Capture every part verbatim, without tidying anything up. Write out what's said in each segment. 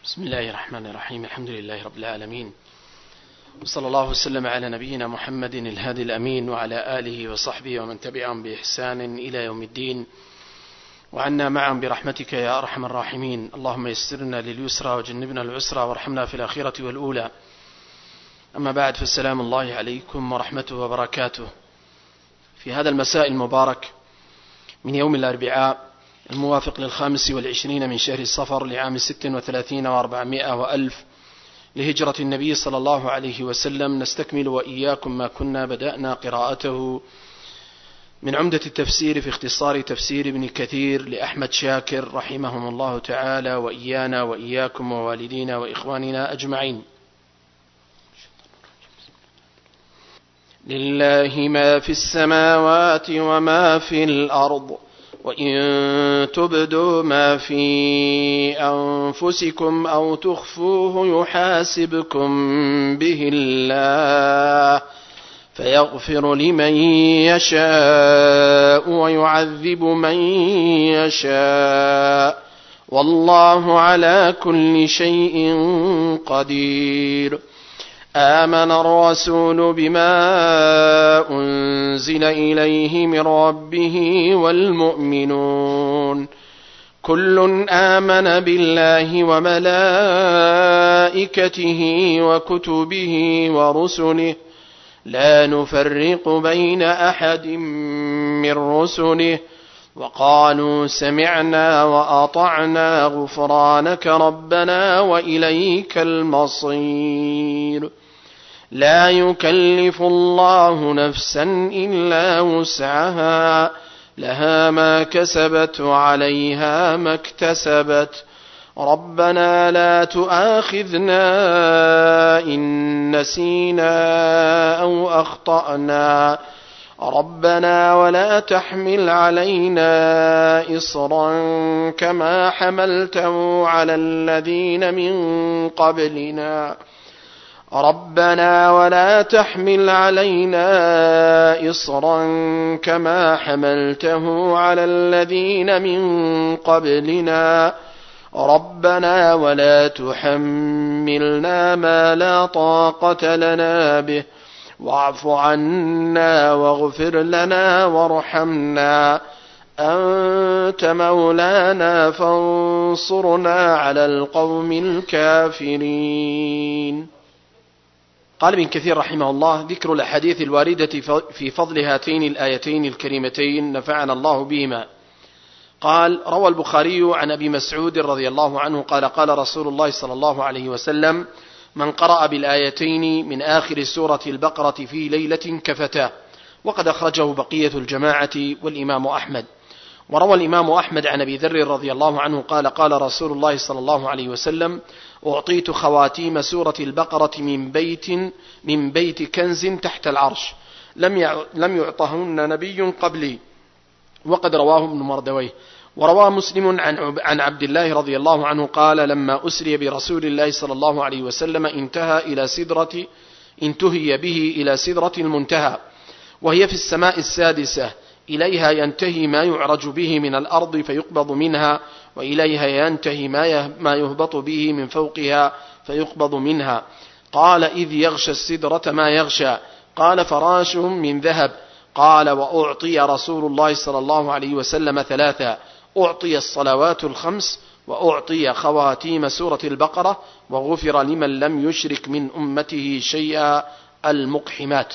بسم الله الرحمن الرحيم. الحمد لله رب العالمين، وصلى الله وسلم على نبينا محمد الهادي الأمين وعلى آله وصحبه ومن تبعهم بإحسان إلى يوم الدين، وعنا معهم برحمتك يا أرحم الراحمين. اللهم يسرنا لليسرى وجنبنا العسرى وارحمنا في الآخرة والأولى. أما بعد، فالسلام الله عليكم ورحمته وبركاته. في هذا المساء المبارك من يوم الأربعاء الموافق للخامس والعشرين من شهر الصفر لعام ست وثلاثين وأربعمائة وألف لهجرة النبي صلى الله عليه وسلم، نستكمل وإياكم ما كنا بدأنا قراءته من عمدة التفسير في اختصار تفسير ابن كثير لأحمد شاكر رحمهم الله تعالى، وإيانا وإياكم ووالدينا وإخواننا أجمعين. لله ما في السماوات وما في الأرض، وإن تبدوا ما في أنفسكم أو تخفوه يحاسبكم به الله فيغفر لمن يشاء ويعذب من يشاء، والله على كل شيء قدير. آمن الرسول بما أنزل إليه من ربه والمؤمنون كل آمن بالله وملائكته وكتبه ورسله لا نفرق بين أحد من رسله وقالوا سمعنا وأطعنا غفرانك ربنا وإليك المصير. لا يكلف الله نفسا إلا وسعها، لها ما كسبت وعليها ما اكتسبت. ربنا لا تؤاخذنا إن نسينا أو أخطأنا، ربنا ولا تحمل علينا إصرا كما حملته على الذين من قبلنا، ربنا ولا تحمل علينا إصرا كما حملته على الذين من قبلنا، ربنا ولا تحملنا ما لا طاقة لنا به، واعف عنا واغفر لنا وارحمنا، أنت مولانا فانصرنا على القوم الكافرين. قال ابن كثير رحمه الله: ذكر الأحاديث الواردة في فضل هاتين الآيتين الكريمتين نفعنا الله بهما. قال: روى البخاري عن أبي مسعود رضي الله عنه قال: قال رسول الله صلى الله عليه وسلم: من قرأ بالآيتين من آخر سورة البقرة في ليلة كفتاه. وقد أخرجه بقية الجماعة والإمام أحمد. وروى الإمام أحمد عن أبي ذر رضي الله عنه قال: قال رسول الله صلى الله عليه وسلم: أعطيت خواتيم سورة البقرة من بيت من بيت كنز تحت العرش لم يعطهن نبي قبلي. وقد رواه ابن مردويه. وروى مسلم عن عبد الله رضي الله عنه قال: لما أسري برسول الله صلى الله عليه وسلم انتهى إلى سدرة انتهي به إلى سدرة المنتهى، وهي في السماء السادسة، إليها ينتهي ما يعرج به من الأرض فيقبض منها، وإليها ينتهي ما يهبط به من فوقها فيقبض منها. قال: إذ يغشى السدرة ما يغشى. قال: فراشهم من ذهب. قال: وأعطي رسول الله صلى الله عليه وسلم ثلاثا: أعطي الصلوات الخمس، وأعطي خواتيم سورة البقرة، وغفر لمن لم يشرك من أمته شيئا المقحمات.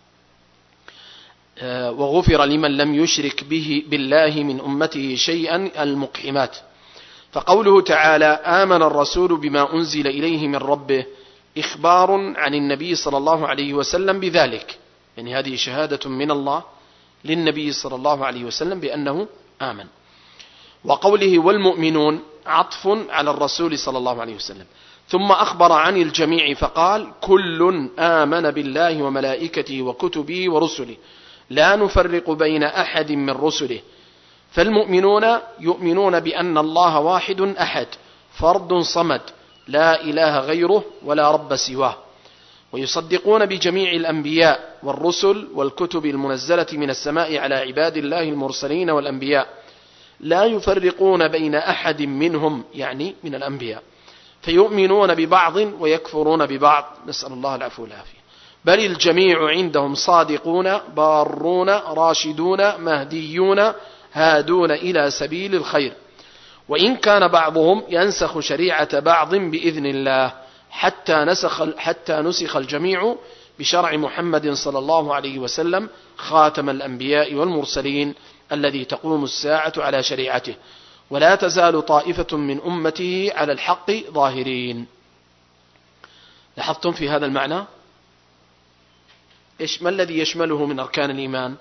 وغفر لمن لم يشرك به بالله من أمته شيئا المقحمات. فقوله تعالى: آمن الرسول بما أنزل إليه من ربه، إخبار عن النبي صلى الله عليه وسلم بذلك، يعني هذه شهادة من الله للنبي صلى الله عليه وسلم بأنه آمن. وقوله والمؤمنون عطف على الرسول صلى الله عليه وسلم، ثم أخبر عن الجميع فقال: كل آمن بالله وملائكته وكتبه ورسله لا نفرق بين أحد من رسله. فالمؤمنون يؤمنون بأن الله واحد أحد فرد صمد لا إله غيره ولا رب سواه، ويصدقون بجميع الأنبياء والرسل والكتب المنزلة من السماء على عباد الله المرسلين والأنبياء، لا يفرقون بين أحد منهم، يعني من الأنبياء، فيؤمنون ببعض ويكفرون ببعض، نسأل الله العفو والعافية. بل الجميع عندهم صادقون بارون راشدون مهديون هادون إلى سبيل الخير، وإن كان بعضهم ينسخ شريعة بعض بإذن الله، حتى نسخ, حتى نسخ الجميع بشرع محمد صلى الله عليه وسلم خاتم الأنبياء والمرسلين الذي تقوم الساعة على شريعته، ولا تزال طائفة من أمته على الحق ظاهرين. لاحظتم في هذا المعنى إيش ما الذي يشمله من أركان الإيمان؟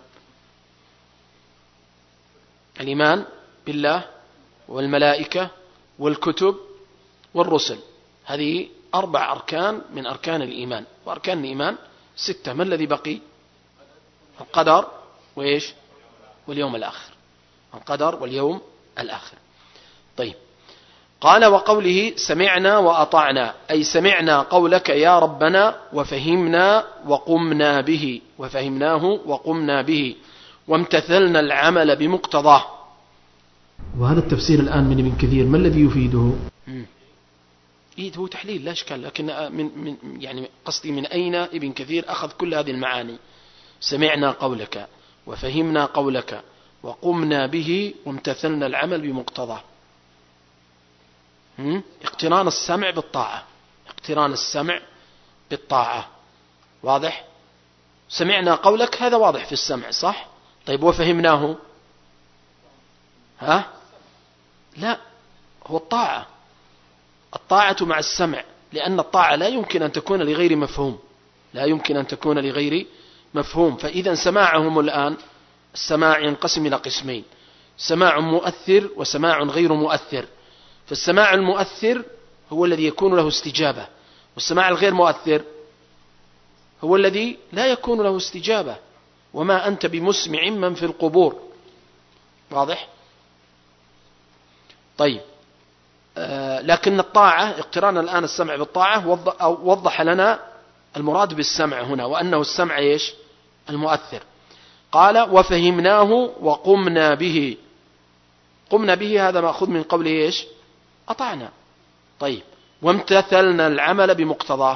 الإيمان بالله والملائكة والكتب والرسل، هذه أربع أركان من أركان الإيمان، وأركان الإيمان ستة. ما الذي بقي؟ القدر وإيش؟ واليوم الآخر. القدر واليوم الآخر. طيب، قال وقوله سمعنا وأطعنا، أي سمعنا قولك يا ربنا وفهمنا وقمنا به، وفهمناه وقمنا به وامتثلنا العمل بمقتضاه. وهذا التفسير الآن من ابن كثير ما الذي يفيده؟ إيه هو تحليل لا إشكال، لكن من من يعني قصدي من أين ابن كثير أخذ كل هذه المعاني؟ سمعنا قولك وفهمنا قولك وقمنا به وامتثلنا العمل بمقتضاه. اقتران السمع بالطاعة، اقتران السمع بالطاعة، واضح؟ سمعنا قولك هذا واضح في السمع، صح؟ طيب وفهمناه؟ ها؟ لا، هو الطاعة، الطاعة مع السمع، لأن الطاعة لا يمكن أن تكون لغير مفهوم، لا يمكن أن تكون لغير مفهوم. فإذا سماعهم الآن السماع ينقسم إلى قسمين: سماع مؤثر وسماع غير مؤثر. فالسماع المؤثر هو الذي يكون له استجابة، والسماع الغير مؤثر هو الذي لا يكون له استجابة. وما أنت بمسمع من في القبور، واضح؟ طيب، آه لكن الطاعة اقتران الآن السمع بالطاعة وضح لنا المراد بالسمع هنا، وأنه السمع إيش؟ المؤثر. قال وفهمناه وقمنا به. قمنا به هذا مأخذ من قوله إيش؟ أطعنا. طيب، وامتثلنا العمل بمقتضاه،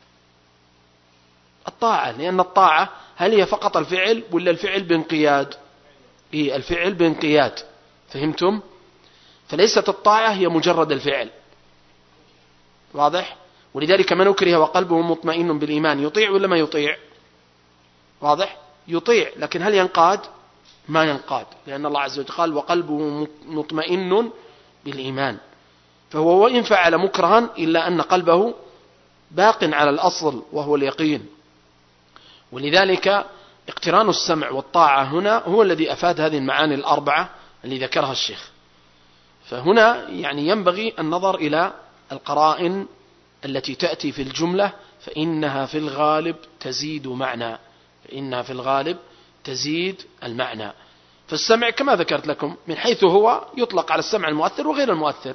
الطاعة، لأن الطاعة هل هي فقط الفعل ولا الفعل بانقياد؟ إيه، الفعل بانقياد، فهمتم؟ فليست الطاعة هي مجرد الفعل، واضح؟ ولذلك من أكره وقلبه مطمئن بالإيمان يطيع ولا ما يطيع؟ واضح؟ يطيع، لكن هل ينقاد؟ ما ينقاد، لأن الله عز وجل قال وقلبه مطمئن بالإيمان، فهو وإن فعل مكرها إلا أن قلبه باق على الأصل وهو اليقين. ولذلك اقتران السمع والطاعة هنا هو الذي أفاد هذه المعاني الأربعة اللي ذكرها الشيخ. فهنا يعني ينبغي النظر إلى القرائن التي تأتي في الجملة، فإنها في الغالب تزيد معنى، فإنها في الغالب تزيد المعنى. فالسمع كما ذكرت لكم من حيث هو يطلق على السمع المؤثر وغير المؤثر،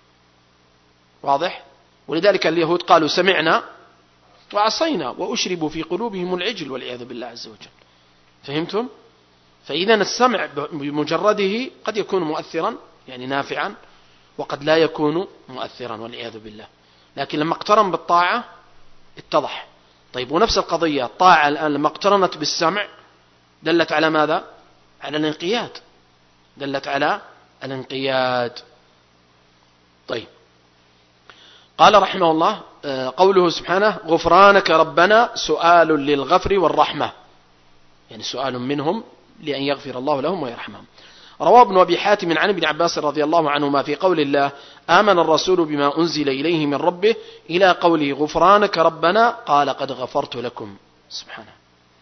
واضح؟ ولذلك اليهود قالوا سمعنا وعصينا وأشربوا في قلوبهم العجل والعياذ بالله عز وجل، فهمتم؟ فإذا السمع بمجرده قد يكون مؤثرا يعني نافعا، وقد لا يكون مؤثرا والعياذ بالله، لكن لما اقترن بالطاعة اتضح. طيب، ونفس القضية الطاعة الآن لما اقترنت بالسمع دلت على ماذا؟ على الانقياد، دلت على الانقياد. طيب، قال رحمه الله قوله سبحانه غفرانك ربنا سؤال للغفر والرحمة، يعني سؤال منهم لأن يغفر الله لهم ويرحمهم. روى ابن أبي حاتم عن ابن عباس رضي الله عنهما في قول الله آمن الرسول بما أنزل إليه من ربه إلى قوله غفرانك ربنا قال قد غفرت لكم، سبحانه.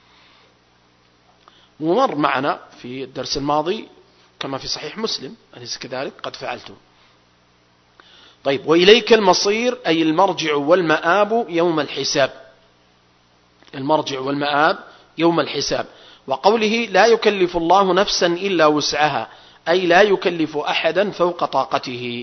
ومر معنا في الدرس الماضي كما في صحيح مسلم أليس كذلك؟ قد فعلته. طيب، وإليك المصير أي المرجع والمآب يوم الحساب، المرجع والمآب يوم الحساب. وقوله لا يكلف الله نفسا إلا وسعها أي لا يكلف أحدا فوق طاقته،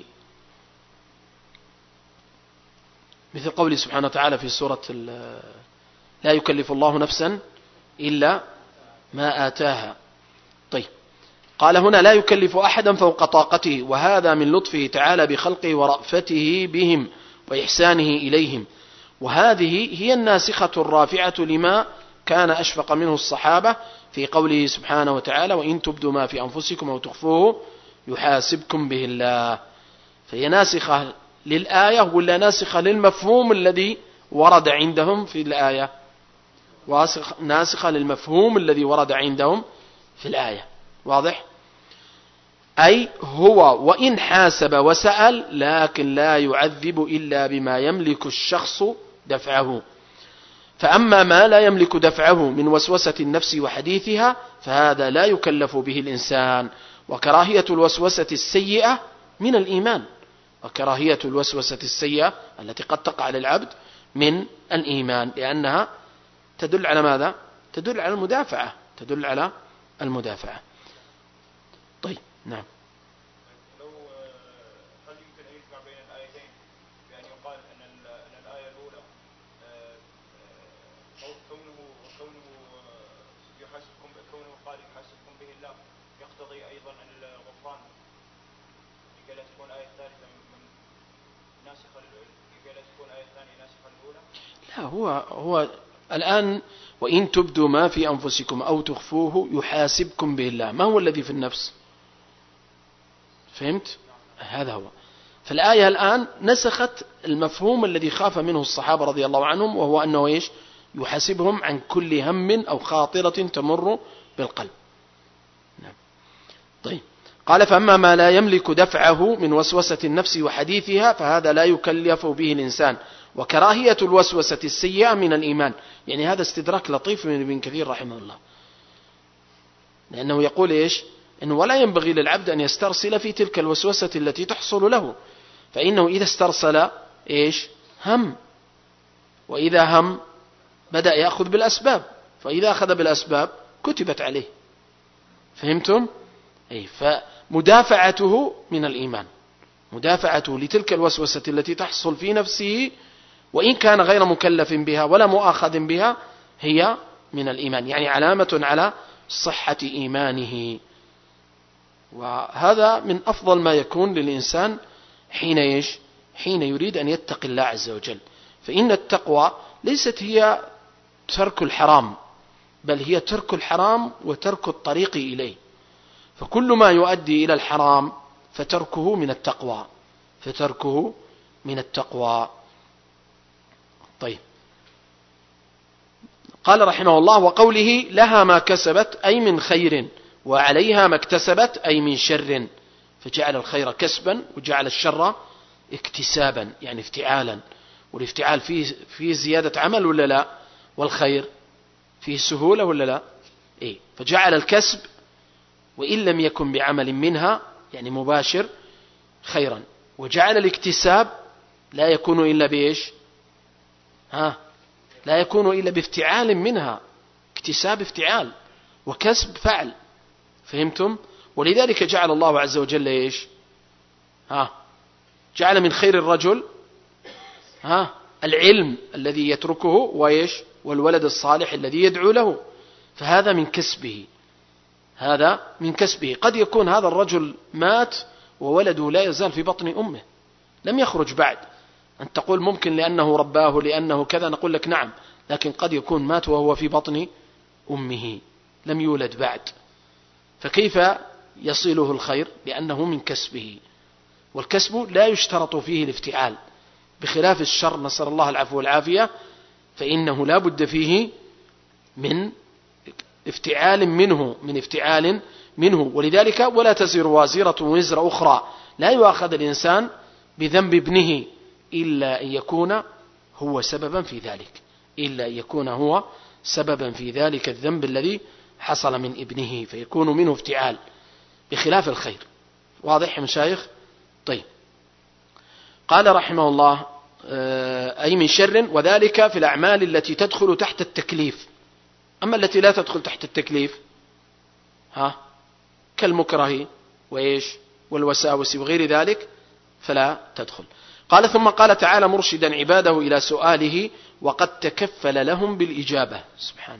مثل قوله سبحانه وتعالى في سورة لا يكلف الله نفسا إلا ما آتاها. طيب، قال هنا لا يكلف أحدا فوق طاقته، وهذا من لطفه تعالى بخلقه ورأفته بهم وإحسانه إليهم، وهذه هي الناسخة الرافعة لما كان أشفق منه الصحابة في قوله سبحانه وتعالى: وإن تبدوا ما في أنفسكم أو تخفوه يحاسبكم به الله. فهي ناسخة للآية ولا ناسخة للمفهوم الذي ورد عندهم في الآية؟ ناسخة للمفهوم الذي ورد عندهم في الآية. واضح؟ أي هو وإن حاسب وسأل لكن لا يعذب إلا بما يملك الشخص دفعه، فأما ما لا يملك دفعه من وسوسة النفس وحديثها فهذا لا يكلف به الإنسان. وكراهية الوسوسة السيئة من الإيمان، وكراهية الوسوسة السيئة التي قد تقع للعبد من الإيمان، لأنها تدل على ماذا؟ تدل على المدافعة، تدل على المدافعة. طيب نعم. لو هل يمكن أن يجمع بين الآيتين بأن يقال أن أن الآية الأولى كونه كونه يحاسبكم كونه قال يحاسبكم به الله يقتضي أيضا الغفران، لكي لا تكون الآية الثالثة من ناسخة لكي لا تكون الآية الثانية ناسخة للأولى؟ لا، هو هو الآن وإن تبدوا ما في أنفسكم أو تخفوه يحاسبكم به الله، ما هو الذي في النفس؟ فهمت؟ هذا هو. فالآية الآن نسخت المفهوم الذي خاف منه الصحابة رضي الله عنهم، وهو أنه إيش؟ يحاسبهم عن كل هم أو خاطرة تمر بالقلب. نعم. طيب، قال: فأما ما لا يملك دفعه من وسوسة النفس وحديثها فهذا لا يكلف به الإنسان. وكراهية الوسوسة السيئة من الإيمان. يعني هذا استدراك لطيف من ابن كثير رحمه الله، لأنه يقول إيش؟ إنه ولا ينبغي للعبد أن يسترسل في تلك الوسوسة التي تحصل له، فإنه إذا استرسل إيش؟ هم، وإذا هم بدأ يأخذ بالأسباب، فإذا أخذ بالأسباب كتبت عليه. فهمتم؟ أي، فمدافعته من الإيمان، مدافعته لتلك الوسوسة التي تحصل في نفسه وإن كان غير مكلف بها ولا مؤاخذ بها هي من الإيمان، يعني علامة على صحة إيمانه. وهذا من أفضل ما يكون للإنسان حين إيش؟ حين يريد أن يتقي الله عز وجل. فإن التقوى ليست هي ترك الحرام، بل هي ترك الحرام وترك الطريق إليه. فكل ما يؤدي إلى الحرام فتركه من التقوى، فتركه من التقوى. طيب، قال رحمه الله: وقوله لها ما كسبت أي من خير، وعليها ما اكتسبت أي من شر، فجعل الخير كسبا وجعل الشر اكتسابا، يعني افتعالا. والافتعال فيه, فيه زيادة عمل ولا لا؟ والخير فيه سهولة ولا لا؟ إيه؟ فجعل الكسب وإن لم يكن بعمل منها يعني مباشر خيرا، وجعل الاكتساب لا يكون إلا بإيش؟ ها؟ لا يكون إلا بافتعال منها، اكتساب افتعال وكسب فعل. فهمتم؟ ولذلك جعل الله عز وجل إيش؟ ها؟ جعل من خير الرجل ها؟ العلم الذي يتركه وإيش؟ والولد الصالح الذي يدعو له، فهذا من كسبه، هذا من كسبه. قد يكون هذا الرجل مات وولده لا يزال في بطن أمه لم يخرج بعد، أن تقول ممكن لأنه رباه لأنه كذا، نقول لك نعم، لكن قد يكون مات وهو في بطن أمه لم يولد بعد، فكيف يصله الخير؟ لأنه من كسبه، والكسب لا يشترط فيه الافتعال، بخلاف الشر نسأل الله العفو والعافية فإنه لا بد فيه من افتعال منه من افتعال منه. ولذلك ولا تزر وازرة وزر أخرى، لا يؤاخذ الإنسان بذنب ابنه إلا أن يكون هو سببا في ذلك، إلا أن يكون هو سببا في ذلك الذنب الذي حصل من ابنه، فيكون منه افتعال بخلاف الخير. واضح يا مشايخ؟ طيب، قال رحمه الله: أي من شر، وذلك في الأعمال التي تدخل تحت التكليف. أما التي لا تدخل تحت التكليف ها كالمكره وإيش والوساوس وغير ذلك فلا تدخل. قال: ثم قال تعالى مرشدا عباده إلى سؤاله: وقد تكفل لهم بالإجابة سبحانه،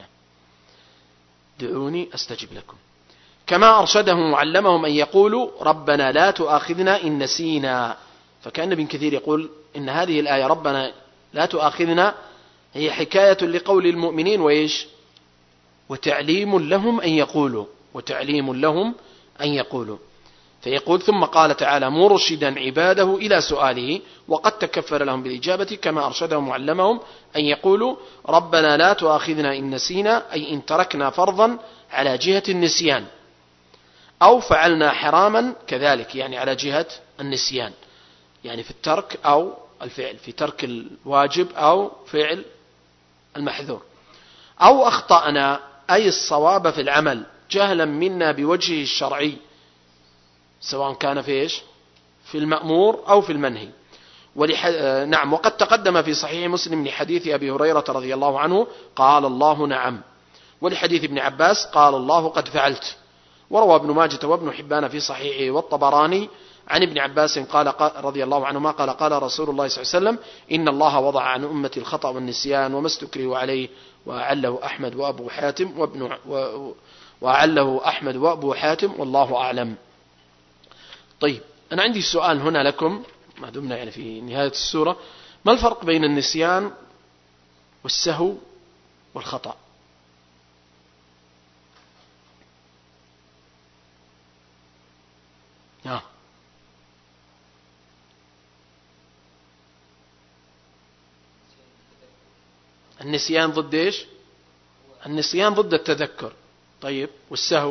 دعوني أستجب لكم، كما أرشدهم وعلمهم أن يقولوا ربنا لا تؤاخذنا إن نسينا. فكأن ابن كثير يقول إن هذه الآية ربنا لا تؤاخذنا هي حكاية لقول المؤمنين وإيش وتعليم لهم أن يقولوا وتعليم لهم أن يقولوا. فيقول ثم قال تعالى مرشدا عباده إلى سؤاله وقد تكفل لهم بالإجابة كما أرشدهم وعلمهم أن يقولوا ربنا لا تؤاخذنا إن نسينا أي إن تركنا فرضا على جهة النسيان أو فعلنا حراما كذلك يعني على جهة النسيان يعني في الترك أو الفعل في ترك الواجب أو فعل المحذور أو أخطأنا أي الصواب في العمل جهلا منا بوجهه الشرعي سواء كان في إيش في المأمور أو في المنهي. ولح... نعم وقد تقدم في صحيح مسلم لحديث أبي هريرة رضي الله عنه قال الله نعم ولحديث ابن عباس قال الله قد فعلت. وروى ابن ماجة وابن حبان في صحيحه والطبراني عن ابن عباس قال رضي الله عنهما قال قال رسول الله صلى الله عليه وسلم إن الله وضع عن أمتي الخطأ والنسيان وما استكرهوا عليه وأعله أحمد وأبو حاتم وابن و... وأعله أحمد وأبو حاتم والله أعلم. طيب أنا عندي سؤال هنا لكم ما دمنا يعني في نهاية السورة ما الفرق بين النسيان والسهو والخطأ؟ آه. النسيان ضد إيش؟ النسيان ضد التذكر. طيب والسهو؟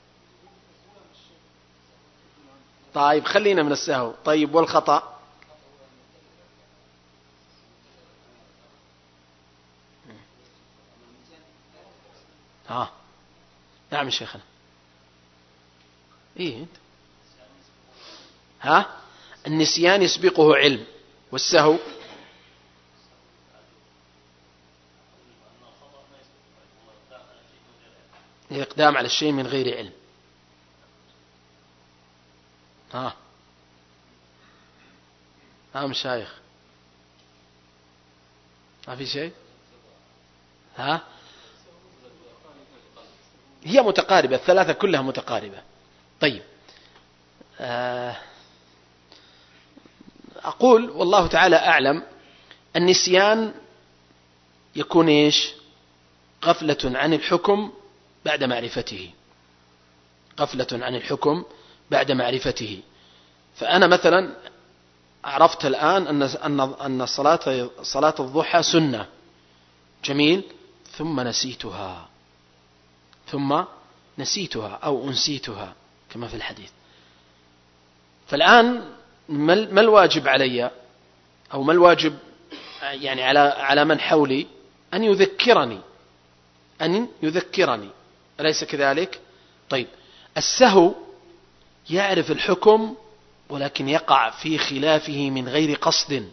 طيب خلينا من السهو. طيب والخطأ؟ ها نعم شيخنا. ايه انت ها النسيان يسبقه علم والسهو الإقدام على الشيء من غير علم. ها ها مشايخ ما في شيء. ها هي متقاربة الثلاثة كلها متقاربة. طيب أقول والله تعالى أعلم النسيان يكون إيش غفلة عن الحكم بعد معرفته غفلة عن الحكم بعد معرفته. فأنا مثلا عرفت الآن أن أن أن صلاة صلاة الضحى سنة جميل ثم نسيتها ثم نسيتها أو أنسيتها كما في الحديث. فالآن ما الواجب علي أو ما الواجب يعني على على من حولي أن يذكرني أن يذكرني أليس كذلك؟ طيب السهو يعرف الحكم ولكن يقع في خلافه من غير قصد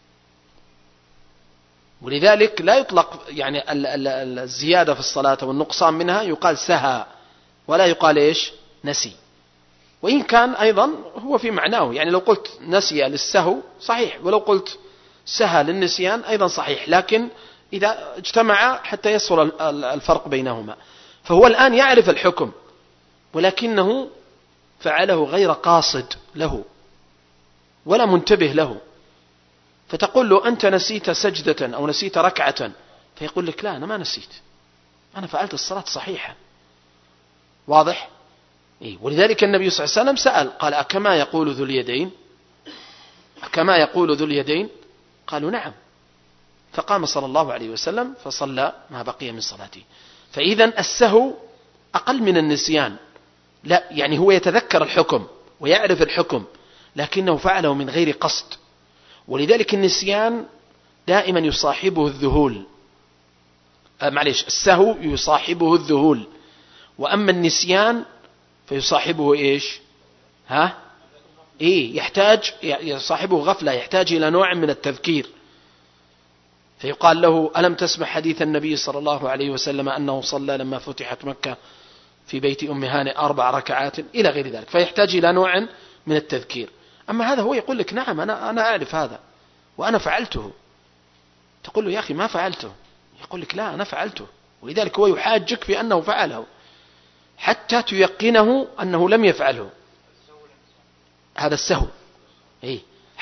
ولذلك لا يطلق يعني الزيادة في الصلاة والنقصان منها يقال سهى ولا يقال إيش نسي وإن كان أيضا هو في معناه يعني لو قلت نسي للسهو صحيح ولو قلت سهى للنسيان أيضا صحيح لكن إذا اجتمع حتى يصل الفرق بينهما. فهو الآن يعرف الحكم ولكنه فعله غير قاصد له ولا منتبه له فتقول له أنت نسيت سجدة أو نسيت ركعة فيقول لك لا أنا ما نسيت أنا فعلت الصلاة صحيحة. واضح؟ إيه؟ ولذلك النبي صلى الله عليه وسلم سأل قال أكما يقول ذو اليدين أكما يقول ذو اليدين قالوا نعم فقام صلى الله عليه وسلم فصلى ما بقي من صلاته. فإذا السهو أقل من النسيان لا يعني هو يتذكر الحكم ويعرف الحكم لكنه فعله من غير قصد ولذلك النسيان دائما يصاحبه الذهول آه معليش السهو يصاحبه الذهول وأما النسيان فيصاحبه إيش ها إيه يحتاج يصاحبه غفلة يحتاج إلى نوع من التذكير فيقال له ألم تسمع حديث النبي صلى الله عليه وسلم أنه صلى لما فتحت مكة في بيت أم هانئ أربع ركعات إلى غير ذلك فيحتاج إلى نوع من التذكير. أما هذا هو يقول لك نعم أنا أنا أعرف هذا وأنا فعلته تقول له يا أخي ما فعلته يقول لك لا أنا فعلته ولذلك هو يحاجك في أنه فعله حتى تيقنه أنه لم يفعله. هذا السهو إيه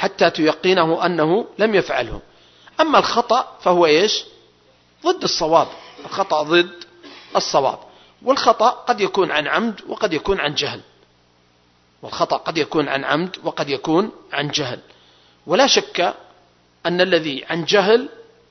حتى تيقنه أنه لم يفعله. أما الخطأ فهو إيش؟ ضد الصواب. الخطأ ضد الصواب، والخطأ قد يكون عن عمد وقد يكون عن جهل، والخطأ قد يكون عن عمد وقد يكون عن جهل. ولا شك أن الذي عن جهل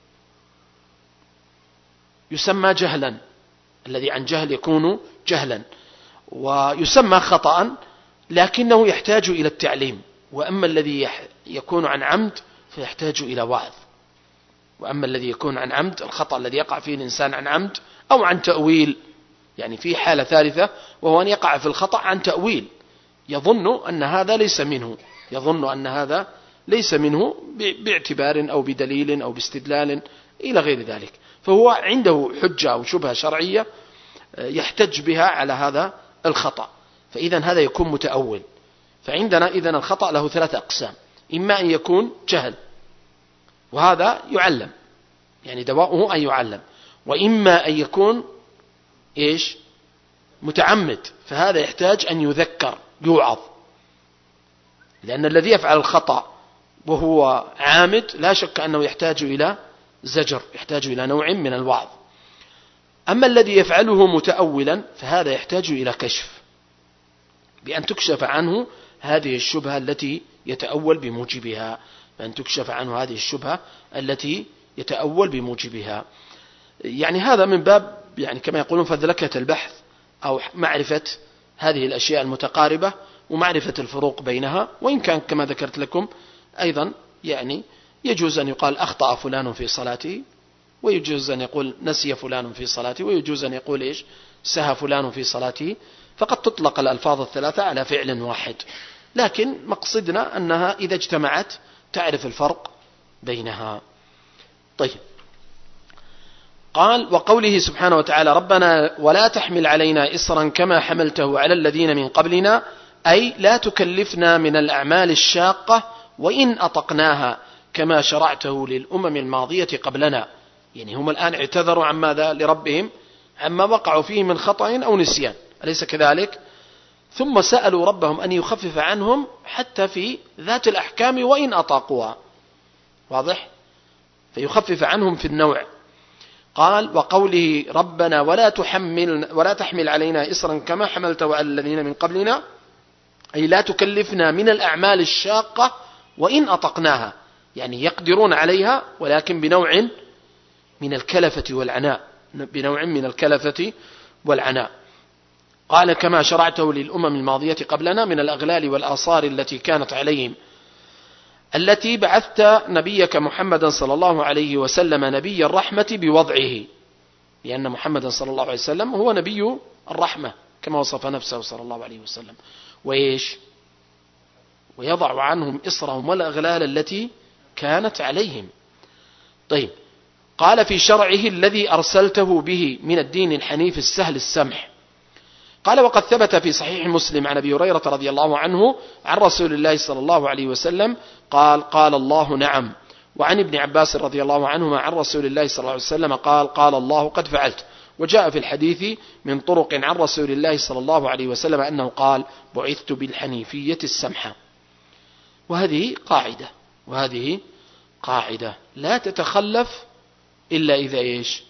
يسمى جهلا، الذي عن جهل يكون جهلا ويسمى خطأ، لكنه يحتاج إلى التعليم. وأما الذي يكون عن عمد فيحتاج إلى وعظ. وأما الذي يكون عن عمد، الخطأ الذي يقع فيه الإنسان عن عمد أو عن تأويل، يعني في حالة ثالثة وهو أن يقع في الخطأ عن تأويل، يظن أن هذا ليس منه، يظن أن هذا ليس منه باعتبار أو بدليل أو باستدلال إلى غير ذلك، فهو عنده حجة أو شبهة شرعية يحتج بها على هذا الخطأ، فإذا هذا يكون متأول. فعندنا إذن الخطأ له ثلاثة أقسام: إما أن يكون جهل وهذا يعلم، يعني دواؤه أن يعلم، وإما أن يكون إيش؟ متعمد، فهذا يحتاج أن يذكر يوعظ، لأن الذي يفعل الخطأ وهو عامد لا شك أنه يحتاج إلى زجر، يحتاج إلى نوع من الوعظ. أما الذي يفعله متأولا فهذا يحتاج إلى كشف، بأن تكشف عنه هذه الشبهة التي يتأول بموجبها، بأن تكشف عنه هذه الشبهة التي يتأول بموجبها. يعني هذا من باب يعني كما يقولون فذلكة البحث، أو معرفة هذه الأشياء المتقاربة ومعرفة الفروق بينها. وإن كان كما ذكرت لكم أيضا يعني يجوز أن يقال أخطأ فلان في صلاته، ويجوز أن يقول نسي فلان في صلاته، ويجوز أن يقول إيش؟ سهى فلان في صلاته، فقد تطلق الألفاظ الثلاثة على فعل واحد، لكن مقصدنا أنها إذا اجتمعت تعرف الفرق بينها. طيب، قال: وقوله سبحانه وتعالى: ربنا ولا تحمل علينا إصرا كما حملته على الذين من قبلنا، أي لا تكلفنا من الأعمال الشاقة وإن أطقناها كما شرعته للأمم الماضية قبلنا. يعني هم الآن اعتذروا عن ماذا؟ لربهم عما وقعوا فيه من خطأ أو نسيان، أليس كذلك؟ ثم سألوا ربهم أن يخفف عنهم حتى في ذات الأحكام وإن أطاقوها، واضح؟ فيخفف عنهم في النوع. قال: وقوله ربنا ولا تحمل ولا تحمل علينا إصرا كما حملته على الذين من قبلنا، أي لا تكلفنا من الأعمال الشاقة وإن أطقناها، يعني يقدرون عليها ولكن بنوع من الكلفة والعناء، بنوع من الكلفة والعناء. قال: كما شرعته للأمم الماضية قبلنا من الأغلال والآصار التي كانت عليهم، التي بعثت نبيك محمدا صلى الله عليه وسلم نبي الرحمة بوضعه، لأن محمدا صلى الله عليه وسلم هو نبي الرحمة كما وصف نفسه صلى الله عليه وسلم. وإيش؟ ويضع عنهم إصرهم والأغلال التي كانت عليهم. طيب، قال: في شرعه الذي أرسلته به من الدين الحنيف السهل السمح. قال: وقد ثبت في صحيح مسلم عن أبي هريرة رضي الله عنه عن رسول الله صلى الله عليه وسلم قال: قال الله نعم. وعن ابن عباس رضي الله عنهما عن رسول الله صلى الله عليه وسلم قال: قال الله قد فعلت. وجاء في الحديث من طرق عن رسول الله صلى الله عليه وسلم أنه قال: بعثت بالحنيفية السمحة. وهذه قاعدة، وهذه قاعدة لا تتخلف إلا إذا إيش؟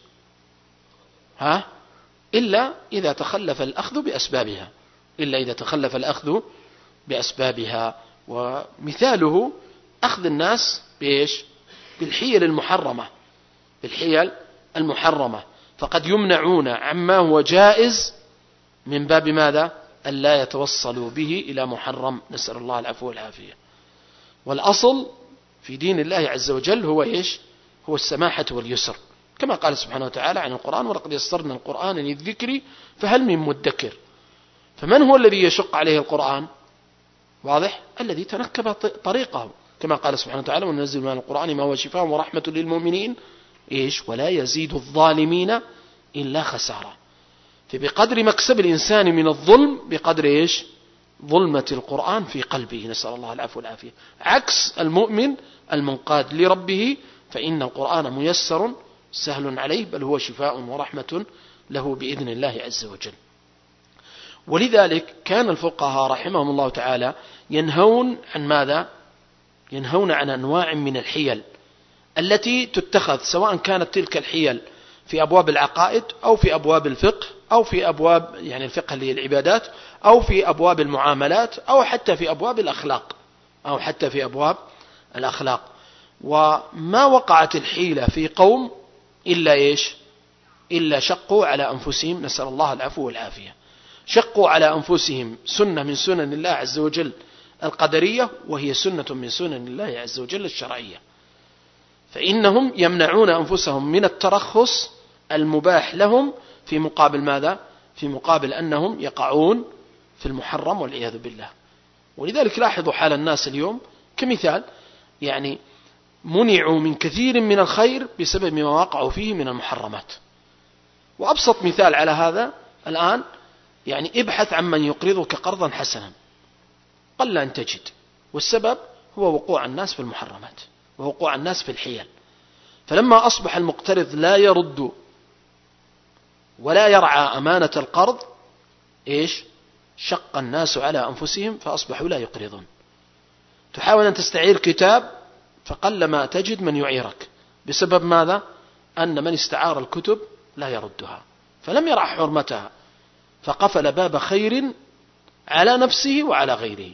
ها؟ إلا إذا تخلف الأخذ بأسبابها، إلا إذا تخلف الأخذ بأسبابها. ومثاله أخذ الناس بإيش؟ بالحيل المحرمة، بالحيل المحرمة، فقد يمنعون عما هو جائز من باب ماذا؟ ألا يتوصلوا به إلى محرم، نسأل الله العفو والعافية. والأصل في دين الله عز وجل هو إيش؟ هو السماحة واليسر، كما قال سبحانه وتعالى عن القرآن: ولقد يسرنا القرآن للذكر فهل من مدكر. فمن هو الذي يشق عليه القرآن؟ واضح؟ الذي تنكب طريقه، كما قال سبحانه وتعالى: وننزل من القرآن ما هو شفاء ورحمة للمؤمنين إيش؟ ولا يزيد الظالمين إلا خسارة. فبقدر مكسب الإنسان من الظلم بقدر إيش؟ ظلمة القرآن في قلبه، نسأل الله العفو والعافية، عكس المؤمن المنقاد لربه، فإن القرآن ميسر سهل عليه، بل هو شفاء ورحمة له بإذن الله عز وجل. ولذلك كان الفقهاء رحمهم الله تعالى ينهون عن ماذا؟ ينهون عن أنواع من الحيل التي تتخذ، سواء كانت تلك الحيل في أبواب العقائد أو في أبواب الفقه أو في أبواب يعني الفقه اللي هي العبادات أو في أبواب المعاملات أو حتى في أبواب الأخلاق أو حتى في أبواب الأخلاق. وما وقعت الحيلة في قوم إلا إيش؟ إلا شقوا على أنفسهم، نسأل الله العفو والعافية. شقوا على أنفسهم سنة من سنن الله عز وجل القدرية، وهي سنة من سنن الله عز وجل الشرعية، فإنهم يمنعون أنفسهم من الترخص المباح لهم في مقابل ماذا؟ في مقابل أنهم يقعون في المحرم والعياذ بالله. ولذلك لاحظوا حال الناس اليوم كمثال، يعني منعوا من كثير من الخير بسبب ما وقعوا فيه من المحرمات. وأبسط مثال على هذا الآن، يعني ابحث عن من يقرضك قرضا حسنا، قل أن تجد، والسبب هو وقوع الناس في المحرمات ووقوع الناس في الحيل. فلما أصبح المقترض لا يرد ولا يرعى أمانة القرض، إيش؟ شق الناس على أنفسهم فأصبحوا لا يقرضون. تحاول أن تستعير كتاب فقلما تجد من يعيرك، بسبب ماذا؟ أن من استعار الكتب لا يردها، فلم يرع حرمتها، فقفل باب خير على نفسه وعلى غيره.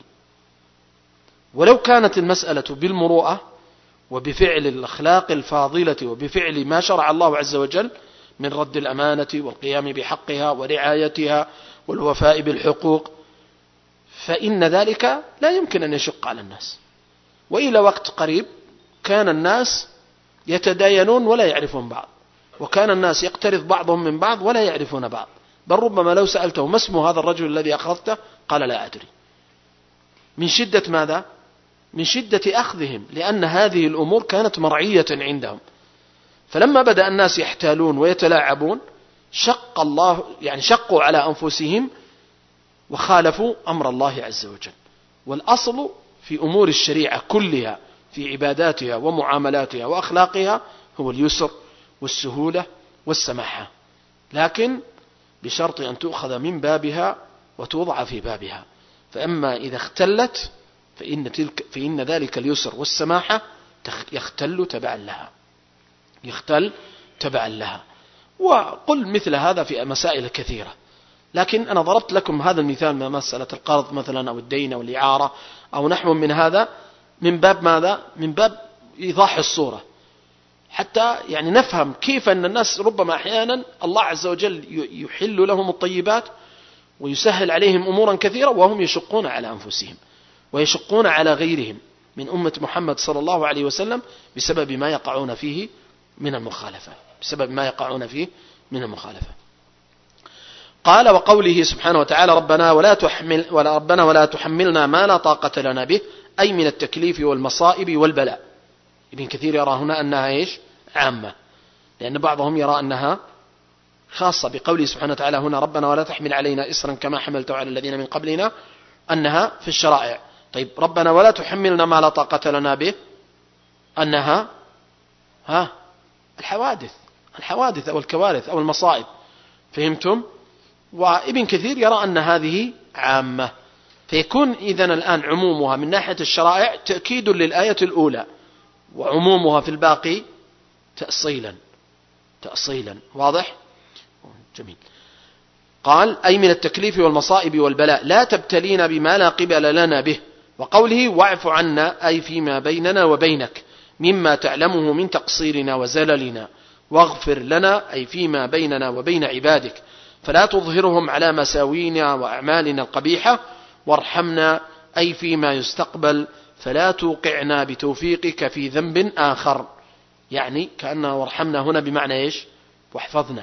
ولو كانت المسألة بالمروءة وبفعل الأخلاق الفاضلة وبفعل ما شرع الله عز وجل من رد الأمانة والقيام بحقها ورعايتها والوفاء بالحقوق، فإن ذلك لا يمكن أن يشق على الناس. وإلى وقت قريب كان الناس يتداينون ولا يعرفون بعض، وكان الناس يقترض بعضهم من بعض ولا يعرفون بعض، بل ربما لو سألته ما اسم هذا الرجل الذي أخذته قال لا أدري، من شدة ماذا؟ من شدة أخذهم، لأن هذه الأمور كانت مرعية عندهم. فلما بدأ الناس يحتالون ويتلاعبون شق الله، يعني شقوا على أنفسهم وخالفوا أمر الله عز وجل. والأصل في أمور الشريعة كلها في عباداتها ومعاملاتها وأخلاقها هو اليسر والسهولة والسماحة، لكن بشرط أن تؤخذ من بابها وتوضع في بابها. فأما إذا اختلت فإن, تلك فإن ذلك اليسر والسماحة يختل تبعا لها يختل تبعا لها. وقل مثل هذا في مسائل كثيرة، لكن أنا ضربت لكم هذا المثال من مسألة القرض مثلا أو الدين أو الإعارة أو نحو من هذا من باب ماذا؟ من باب إيضاح الصورة، حتى يعني نفهم كيف أن الناس ربما أحيانا الله عز وجل يحل لهم الطيبات ويسهل عليهم أمورا كثيرة وهم يشقون على أنفسهم ويشقون على غيرهم من أمة محمد صلى الله عليه وسلم بسبب ما يقعون فيه من المخالفة بسبب ما يقعون فيه من المخالفة. قال وقوله سبحانه وتعالى ربنا ولا تحمل ولا ربنا ولا تحملنا ما لا طاقة لنا به، أي من التكليف والمصائب والبلاء. ابن كثير يرى هنا أنها إيش؟ عامة، لأن بعضهم يرى أنها خاصة بقوله سبحانه وتعالى هنا ربنا ولا تحمل علينا إصرا كما حملته على الذين من قبلنا، أنها في الشرائع. طيب ربنا ولا تحملنا ما لا طاقة لنا به، أنها ها الحوادث الحوادث أو الكوارث أو المصائب. فهمتم؟ وابن كثير يرى أن هذه عامة، فيكون إذن الآن عمومها من ناحية الشرائع تأكيد للآية الأولى، وعمومها في الباقي تأصيلا تأصيلا. واضح؟ جميل. قال أي من التكليف والمصائب والبلاء لا تبتلين بما لا قبل لنا به. وقوله واعف عنا أي فيما بيننا وبينك مما تعلمه من تقصيرنا وزللنا، واغفر لنا أي فيما بيننا وبين عبادك فلا تظهرهم على مساوينا وأعمالنا القبيحة، وارحمنا أي فيما يستقبل فلا توقعنا بتوفيقك في ذنب آخر. يعني كأننا وارحمنا هنا بمعنى إيش؟ واحفظنا.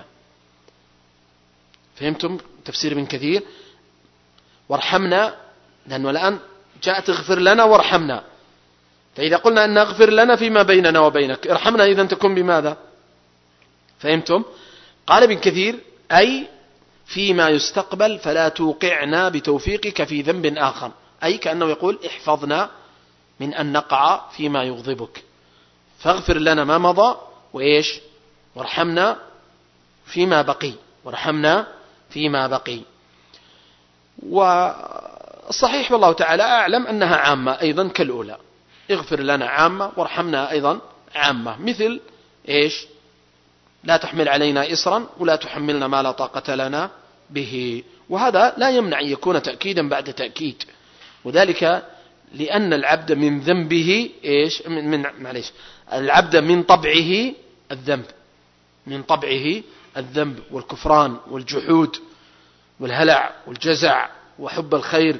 فهمتم تفسير ابن كثير؟ وارحمنا لأنه الآن جاءت اغفر لنا وارحمنا، فإذا قلنا أن اغفر لنا فيما بيننا وبينك ارحمنا إذن تكون بماذا؟ فهمتم؟ قال ابن كثير أي فيما يستقبل فلا توقعنا بتوفيقك في ذنب آخر، أي كأنه يقول احفظنا من أن نقع فيما يغضبك، فاغفر لنا ما مضى وإيش؟ وارحمنا فيما بقي وارحمنا فيما بقي. والصحيح والله تعالى أعلم أنها عامة أيضا كالأولى، اغفر لنا عامة وارحمنا أيضا عامة، مثل إيش؟ لا تحمل علينا إصرا ولا تحملنا ما لا طاقة لنا به. وهذا لا يمنع أن يكون تأكيدا بعد تأكيد، وذلك لأن العبد من ذنبه إيش؟ من, من معليش العبد من طبعه الذنب، من طبعه الذنب والكفران والجحود والهلع والجزع وحب الخير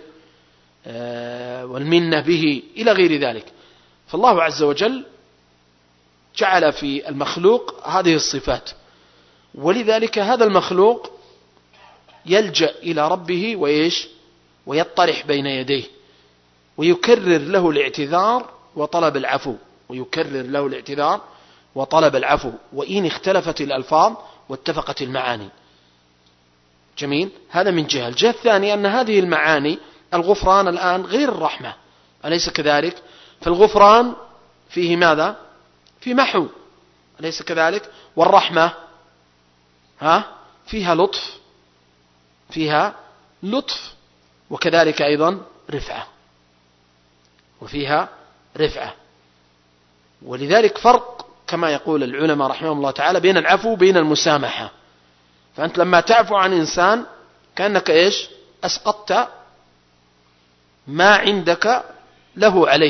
والمنة به إلى غير ذلك. فالله عز وجل جعل في المخلوق هذه الصفات، ولذلك هذا المخلوق يلجأ إلى ربه وإيش؟ ويطرح بين يديه ويكرر له الاعتذار وطلب العفو، ويكرر له الاعتذار وطلب العفو وإن اختلفت الألفاظ واتفقت المعاني. جميل. هذا من جهة. الجهة الثانية أن هذه المعاني الغفران الآن غير الرحمة، أليس كذلك؟ فالغفران فيه ماذا؟ في محو، أليس كذلك؟ والرحمة ها فيها لطف، فيها لطف وكذلك أيضا رفعة، وفيها رفعة. ولذلك فرق كما يقول العلماء رحمهم الله تعالى بين العفو وبين المسامحة. فأنت لما تعفو عن إنسان كأنك إيش؟ أسقطت ما عندك له عليه.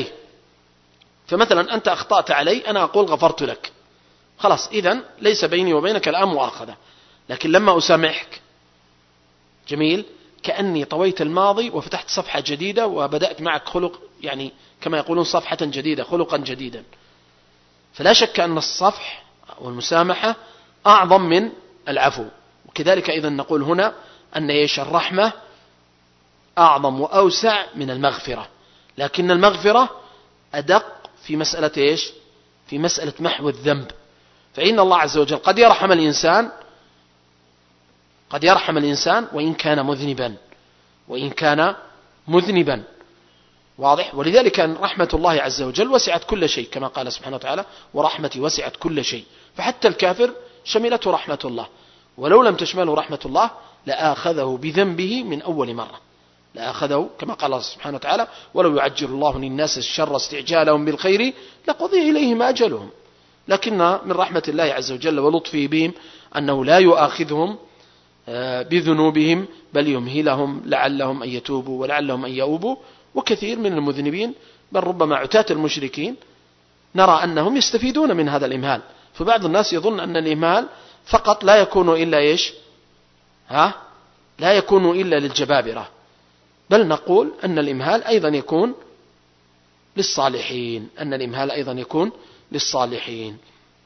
فمثلا أنت أخطأت علي، أنا أقول غفرت لك، خلاص إذن ليس بيني وبينك الآن مؤاخذة. لكن لما أسامحك، جميل، كأني طويت الماضي وفتحت صفحة جديدة وبدأت معك خلق، يعني كما يقولون صفحة جديدة، خلقا جديدا. فلا شك أن الصفح والمسامحة أعظم من العفو. وكذلك أيضا نقول هنا أن إيش؟ الرحمة أعظم وأوسع من المغفرة، لكن المغفرة أدق في مسألة إيش؟ في مسألة محو الذنب. فإن الله عز وجل قد يرحم الإنسان، قد يرحم الإنسان وإن كان مذنبا، وإن كان مذنبا، واضح؟ ولذلك أن رحمة الله عز وجل وسعت كل شيء، كما قال سبحانه وتعالى ورحمتي وسعت كل شيء. فحتى الكافر شملته رحمة الله، ولو لم تشمله رحمة الله لآخذه بذنبه من أول مرة، لآخذه كما قال سبحانه وتعالى ولو يعجل الله للناس الشر استعجالهم بالخير لقضي إليهم أجلهم. لكن من رحمة الله عز وجل ولطفه بهم أنه لا يؤاخذهم بذنوبهم بل يمهلهم لعلهم أن يتوبوا ولعلهم أن يؤوبوا. وكثير من المذنبين بل ربما عتاة المشركين نرى أنهم يستفيدون من هذا الإمهال. فبعض الناس يظن أن الإمهال فقط لا يكون إلا إيش؟ ها؟ لا يكون إلا للجبابرة، بل نقول أن الإمهال أيضا يكون للصالحين، أن الإمهال أيضا يكون للصالحين.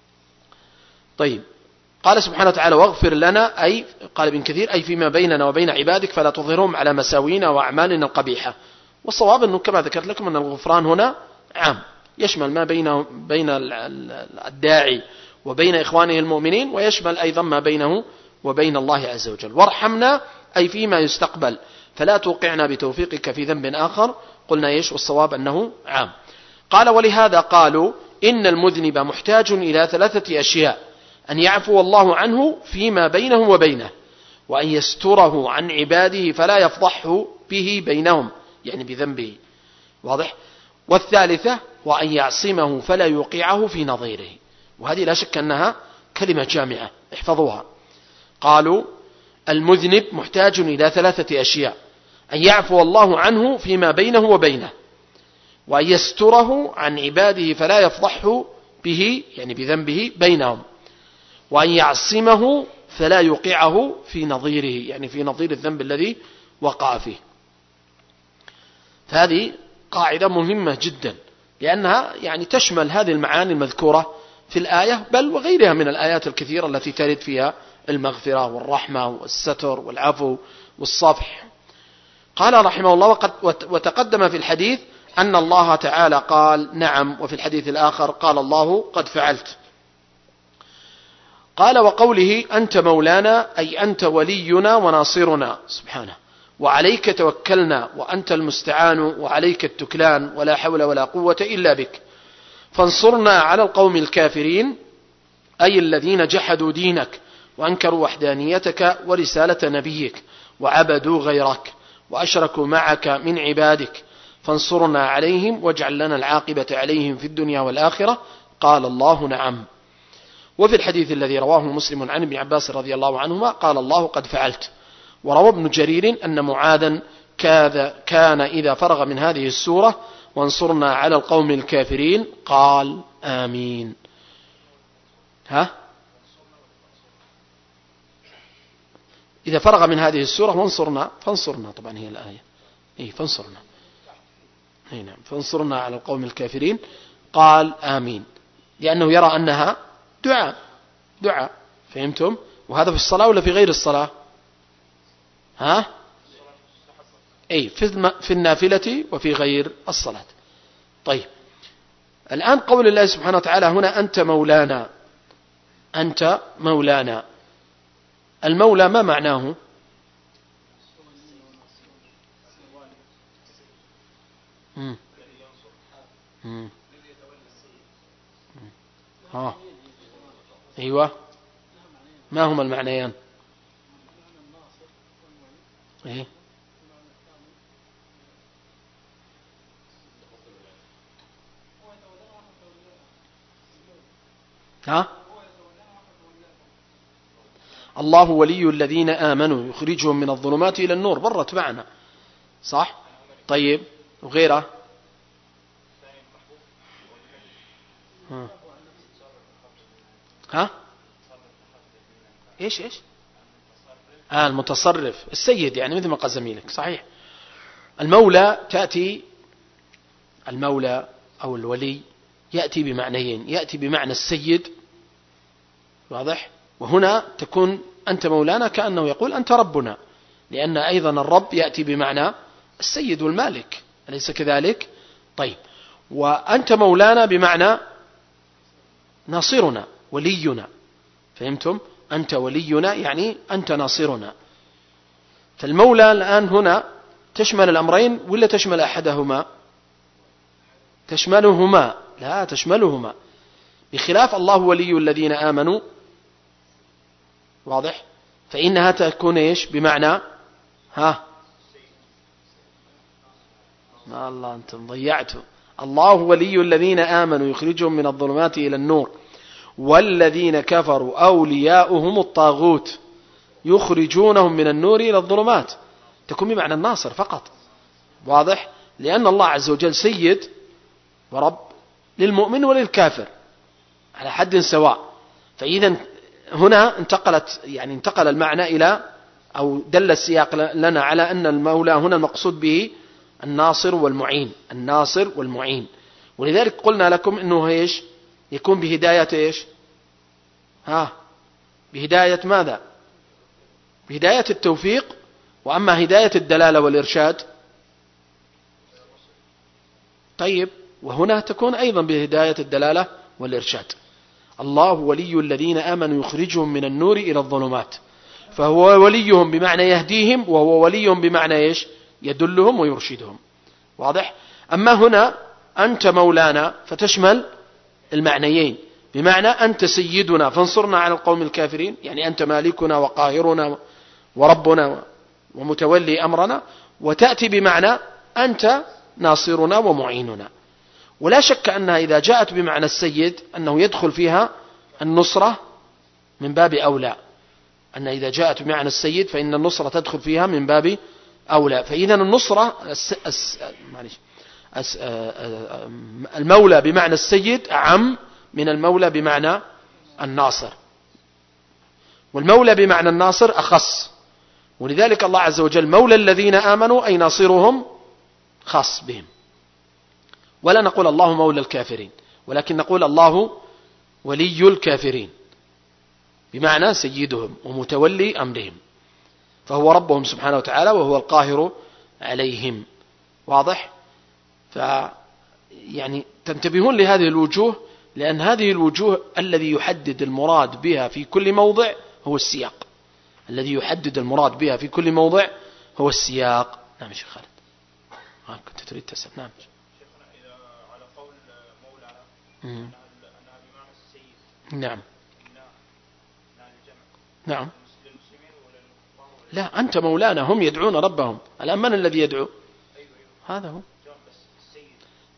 طيب، قال سبحانه وتعالى واغفر لنا، أي قال ابن كثير أي فيما بيننا وبين عبادك فلا تظهرهم على مساوينا وأعمالنا القبيحة. والصواب أنه كما ذكرت لكم أن الغفران هنا عام، يشمل ما بين بين الداعي وبين إخوانه المؤمنين، ويشمل أيضا ما بينه وبين الله عز وجل. وارحمنا أي فيما يستقبل فلا توقعنا بتوفيقك في ذنب آخر. قلنا إيش؟ والصواب أنه عام. قال ولهذا قالوا إن المذنب محتاج إلى ثلاثة أشياء: أن يعفو الله عنه فيما بينه وبينه، وأن يستره عن عباده فلا يفضحه به بينهم، يعني بذنبه، واضح؟ والثالثة وأن يعصمه فلا يوقعه في نظيره. وهذه لا شك أنها كلمة جامعة، احفظوها. قالوا المذنب محتاج إلى ثلاثة أشياء: أن يعفو الله عنه فيما بينه وبينه، وأن يستره عن عباده فلا يفضحه به، يعني بذنبه، بينهم، وأن يعصمه فلا يوقعه في نظيره، يعني في نظير الذنب الذي وقع فيه. فهذه قاعدة مهمة جدا، لأنها يعني تشمل هذه المعاني المذكورة في الآية بل وغيرها من الآيات الكثيرة التي ترد فيها المغفرة والرحمة والستر والعفو والصفح. قال رحمه الله وقد وتقدم في الحديث أن الله تعالى قال نعم، وفي الحديث الآخر قال الله قد فعلت. قال وقوله أنت مولانا أي أنت ولينا وناصرنا سبحانه، وعليك توكلنا وأنت المستعان وعليك التكلان ولا حول ولا قوة إلا بك، فانصرنا على القوم الكافرين أي الذين جحدوا دينك وأنكروا وحدانيتك ورسالة نبيك وعبدوا غيرك وأشركوا معك من عبادك، فانصرنا عليهم واجعل لنا العاقبة عليهم في الدنيا والآخرة. قال الله نعم. وفي الحديث الذي رواه مسلم عن ابن عباس رضي الله عنهما قال الله قد فعلت. وروى ابن جرير أن معاذا كان إذا فرغ من هذه السورة وانصرنا على القوم الكافرين قال آمين. ها؟ إذا فرغ من هذه السورة وانصرنا، فانصرنا طبعا هي الآية، إيه فانصرنا، إيه نعم، فانصرنا على القوم الكافرين قال آمين، لأنه يرى أنها دعاء دعاء. فهمتم؟ وهذا في الصلاة ولا في غير الصلاة؟ ها؟ أي في النافلة وفي غير الصلاة. طيب، الآن قول الله سبحانه وتعالى هنا أنت مولانا، أنت مولانا. المولى ما معناه؟ مم. مم. ها. أيوة، ما هما المعنيان؟ إيه؟ ها؟ الله ولي الذين آمنوا يخرجهم من الظلمات إلى النور، برت معنا صح؟ طيب، وغيره؟ ها؟ ها؟ إيش إيش؟ آه المتصرف، السيد يعني، مثل ما قال زميلك، صحيح. المولى تأتي، المولى أو الولي يأتي بمعنيين، يأتي بمعنى السيد، واضح؟ وهنا تكون أنت مولانا كأنه يقول أنت ربنا، لأن أيضا الرب يأتي بمعنى السيد والمالك، أليس كذلك؟ طيب، وأنت مولانا بمعنى ناصرنا ولينا. فهمتم؟ أنت ولينا يعني أنت ناصرنا. فالمولى الآن هنا تشمل الأمرين ولا تشمل أحدهما؟ تشملهما، لا تشملهما، بخلاف الله ولي الذين آمنوا، واضح؟ فإنها تكون إيش بمعنى ها ما الله أنتم ضيعتوا. الله ولي الذين آمنوا يخرجهم من الظلمات إلى النور والذين كفروا أولياؤهم الطاغوت يخرجونهم من النور إلى الظلمات، تكون بمعنى الناصر فقط، واضح؟ لأن الله عز وجل سيد ورب للمؤمن وللكافر على حد سواء. فإذا هنا انتقلت يعني انتقل المعنى إلى أو دل السياق لنا على أن المولى هنا المقصود به الناصر والمعين، الناصر والمعين. ولذلك قلنا لكم أنه إيش يكون بهداية إيش ها بهداية ماذا؟ بهداية التوفيق. وأما هداية الدلالة والإرشاد طيب، وهنا تكون أيضا بهداية الدلالة والإرشاد. الله ولي الذين آمنوا يخرجهم من النور إلى الظلمات، فهو وليهم بمعنى يهديهم، وهو وليهم بمعنى إيش يدلهم ويرشدهم، واضح؟ أما هنا أنت مولانا فتشمل المعنيين، بمعنى أنت سيدنا فانصرنا على القوم الكافرين، يعني أنت مالكنا وقاهرنا وربنا ومتولي أمرنا، وتأتي بمعنى أنت ناصرنا ومعيننا. ولا شك أنها إذا جاءت بمعنى السيد أنه يدخل فيها النصرة من باب أولى، أن إذا جاءت بمعنى السيد فإن النصرة تدخل فيها من باب أولى. فإذا النصرة الس... الس... معلش الس... المولى بمعنى السيد أعم من المولى بمعنى الناصر، والمولى بمعنى الناصر أخص. ولذلك الله عز وجل مولى الذين آمنوا أي ناصرهم خاص بهم، ولا نقول الله مولى الكافرين، ولكن نقول الله ولي الكافرين بمعنى سيدهم ومتولي أمرهم، فهو ربهم سبحانه وتعالى وهو القاهر عليهم، واضح؟ ف يعني تنتبهون لهذه الوجوه، لأن هذه الوجوه الذي يحدد المراد بها في كل موضع هو السياق، الذي يحدد المراد بها في كل موضع هو السياق. نعم شيخ خالد، ها كنت تريد تسأل. نعم شيخنا، إذا على قول مولانا مم. أنها بمعنى السيد، نعم نعم نعم لا، أنت مولانا، هم يدعون ربهم. الآن من الذي يدعو؟ هذا هو.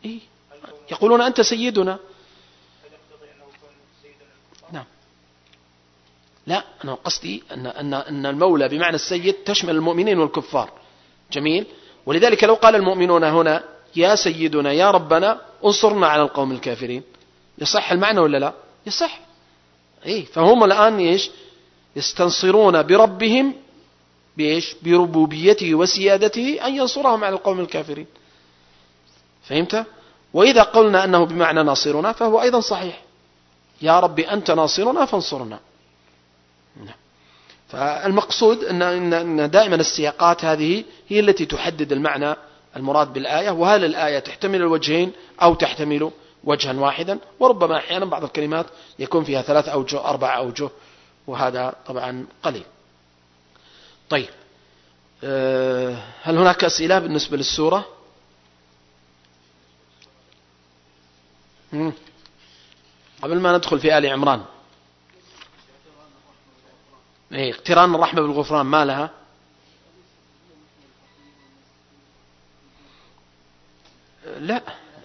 إيه؟ يقولون أنت سيدنا. هل يقتضي أنه يكون سيدا للكفار؟ نعم. لا، أنا قصدي أن, أن, أن المولى بمعنى السيد تشمل المؤمنين والكفار. جميل. ولذلك لو قال المؤمنون هنا يا سيدنا يا ربنا انصرنا على القوم الكافرين، يصح المعنى ولا لا؟ يصح. إيه؟ فهم الآن إيش؟ يستنصرون بربهم بإيش؟ بربوبيته وسيادته أن ينصرهم على القوم الكافرين. فهمت؟ وإذا قلنا أنه بمعنى ناصرنا فهو أيضا صحيح، يا رب أنت ناصرنا فانصرنا. فالمقصود أن دائما السياقات هذه هي التي تحدد المعنى المراد بالآية، وهل الآية تحتمل الوجهين أو تحتمل وجها واحدا، وربما أحيانا بعض الكلمات يكون فيها ثلاث أوجه أربع أوجه، وهذا طبعا قليل. طيب، هل هناك أسئلة بالنسبة للسورة؟ قبل ما ندخل في آل عمران، إيه اقتران الرحمة بالغفران ما لها؟ لا،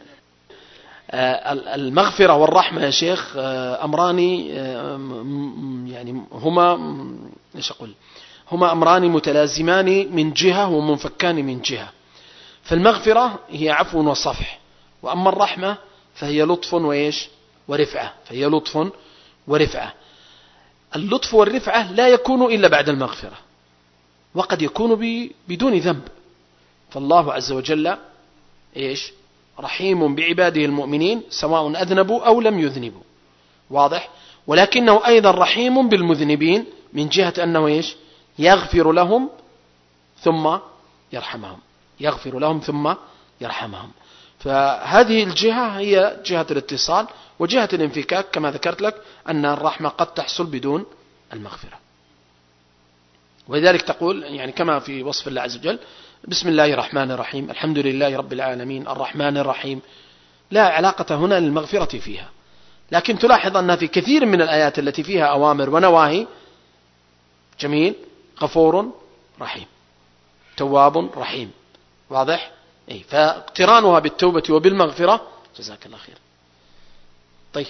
المغفرة والرحمة يا شيخ أمران، يعني هما ايش أقول هما أمران متلازمان من جهة ومنفكان من جهة. فالمغفرة هي عفو وصفح، وأما الرحمة فهي لطف وإيش ورفعة، فهي لطف ورفعة. اللطف والرفعة لا يكون إلا بعد المغفرة، وقد يكون بدون ذنب. فالله عز وجل إيش رحيم بعباده المؤمنين سواء أذنبوا أو لم يذنبوا، واضح. ولكنه أيضا رحيم بالمذنبين من جهة أنه إيش يغفر لهم ثم يرحمهم، يغفر لهم ثم يرحمهم. فهذه الجهة هي جهة الاتصال، وجهة الانفكاك كما ذكرت لك أن الرحمة قد تحصل بدون المغفرة. ولذلك تقول يعني كما في وصف الله عز وجل بسم الله الرحمن الرحيم الحمد لله رب العالمين الرحمن الرحيم، لا علاقة هنا للمغفرة فيها. لكن تلاحظ أن في كثير من الآيات التي فيها أوامر ونواهي جميل غفور رحيم تواب رحيم، واضح. أي فاقترانها بالتوبة وبالمغفرة. جزاك الله خير. طيب،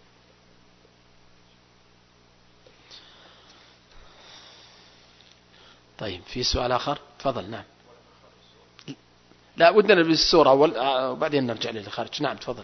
طيب في سؤال آخر؟ تفضل. نعم. لا، ودنا بالسورة أول وبعدين نرجع للخارج. نعم تفضل.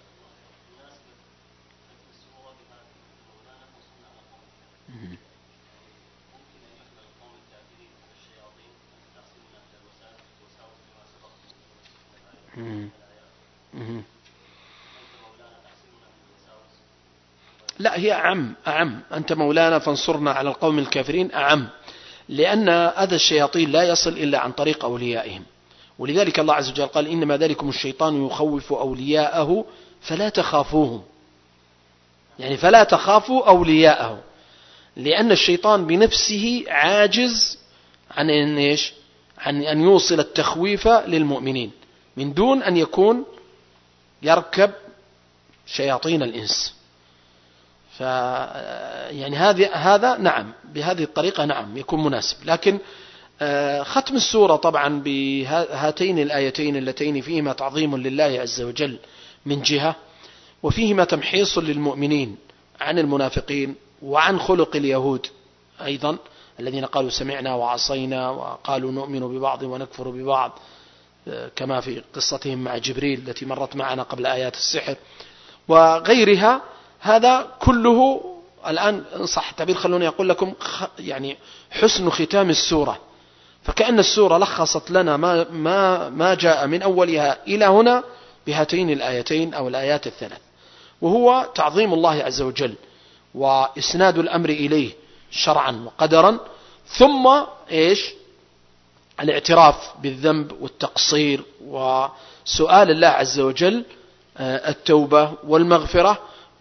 لا، هي أعم أعم أنت مولانا فانصرنا على القوم الكافرين أعم، لأن أذى الشياطين لا يصل إلا عن طريق أوليائهم. ولذلك الله عز وجل قال إنما ذلكم الشيطان يخوف أولياءه فلا تخافوهم، يعني فلا تخافوا أولياءه، لأن الشيطان بنفسه عاجز عن أن إيش عن أن يوصل التخويف للمؤمنين من دون أن يكون يركب شياطين الإنس. ف يعني هذه هذا نعم بهذه الطريقة نعم يكون مناسب. لكن ختم السورة طبعا بهاتين الآيتين اللتين فيهما تعظيم لله عز وجل من جهة، وفيهما تمحيص للمؤمنين عن المنافقين وعن خلق اليهود أيضا الذين قالوا سمعنا وعصينا وقالوا نؤمن ببعض ونكفر ببعض، كما في قصتهم مع جبريل التي مرت معنا قبل آيات السحر وغيرها. هذا كله الآن إن صح التعبير خلوني أقول لكم يعني حسن ختام السورة، فكأن السورة لخصت لنا ما, ما, ما جاء من أولها إلى هنا بهاتين الآيتين أو الآيات الثلاث، وهو تعظيم الله عز وجل وإسناد الأمر إليه شرعا وقدرا، ثم إيش الاعتراف بالذنب والتقصير وسؤال الله عز وجل التوبة والمغفرة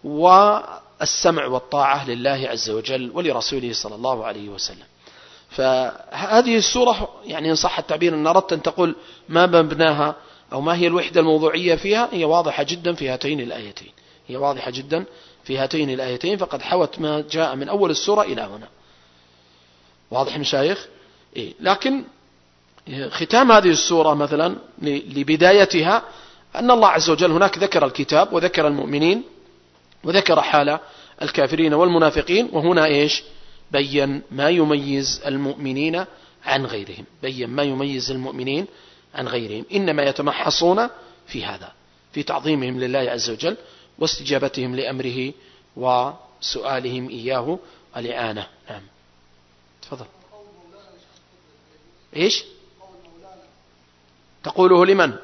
والسمع والطاعة لله عز وجل ولرسوله صلى الله عليه وسلم. فهذه السورة يعني إن صح التعبير إن أردت أن تقول ما مبناها أو ما هي الوحدة الموضوعية فيها، هي واضحة جدا في هاتين الآيتين، هي واضحة جدا في هاتين الآيتين، فقد حوت ما جاء من أول السورة إلى هنا. واضح مشايخ؟ إيه. لكن ختام هذه السورة مثلا لبدايتها أن الله عز وجل هناك ذكر الكتاب وذكر المؤمنين وذكر حال الكافرين والمنافقين، وهنا إيش؟ بين ما يميز المؤمنين عن غيرهم، بين ما يميز المؤمنين عن غيرهم، إنما يتمحصون في هذا، في تعظيمهم لله عز وجل واستجابتهم لأمره وسؤالهم إياه الإعانة. نعم تفضل. إيش تقوله لمن؟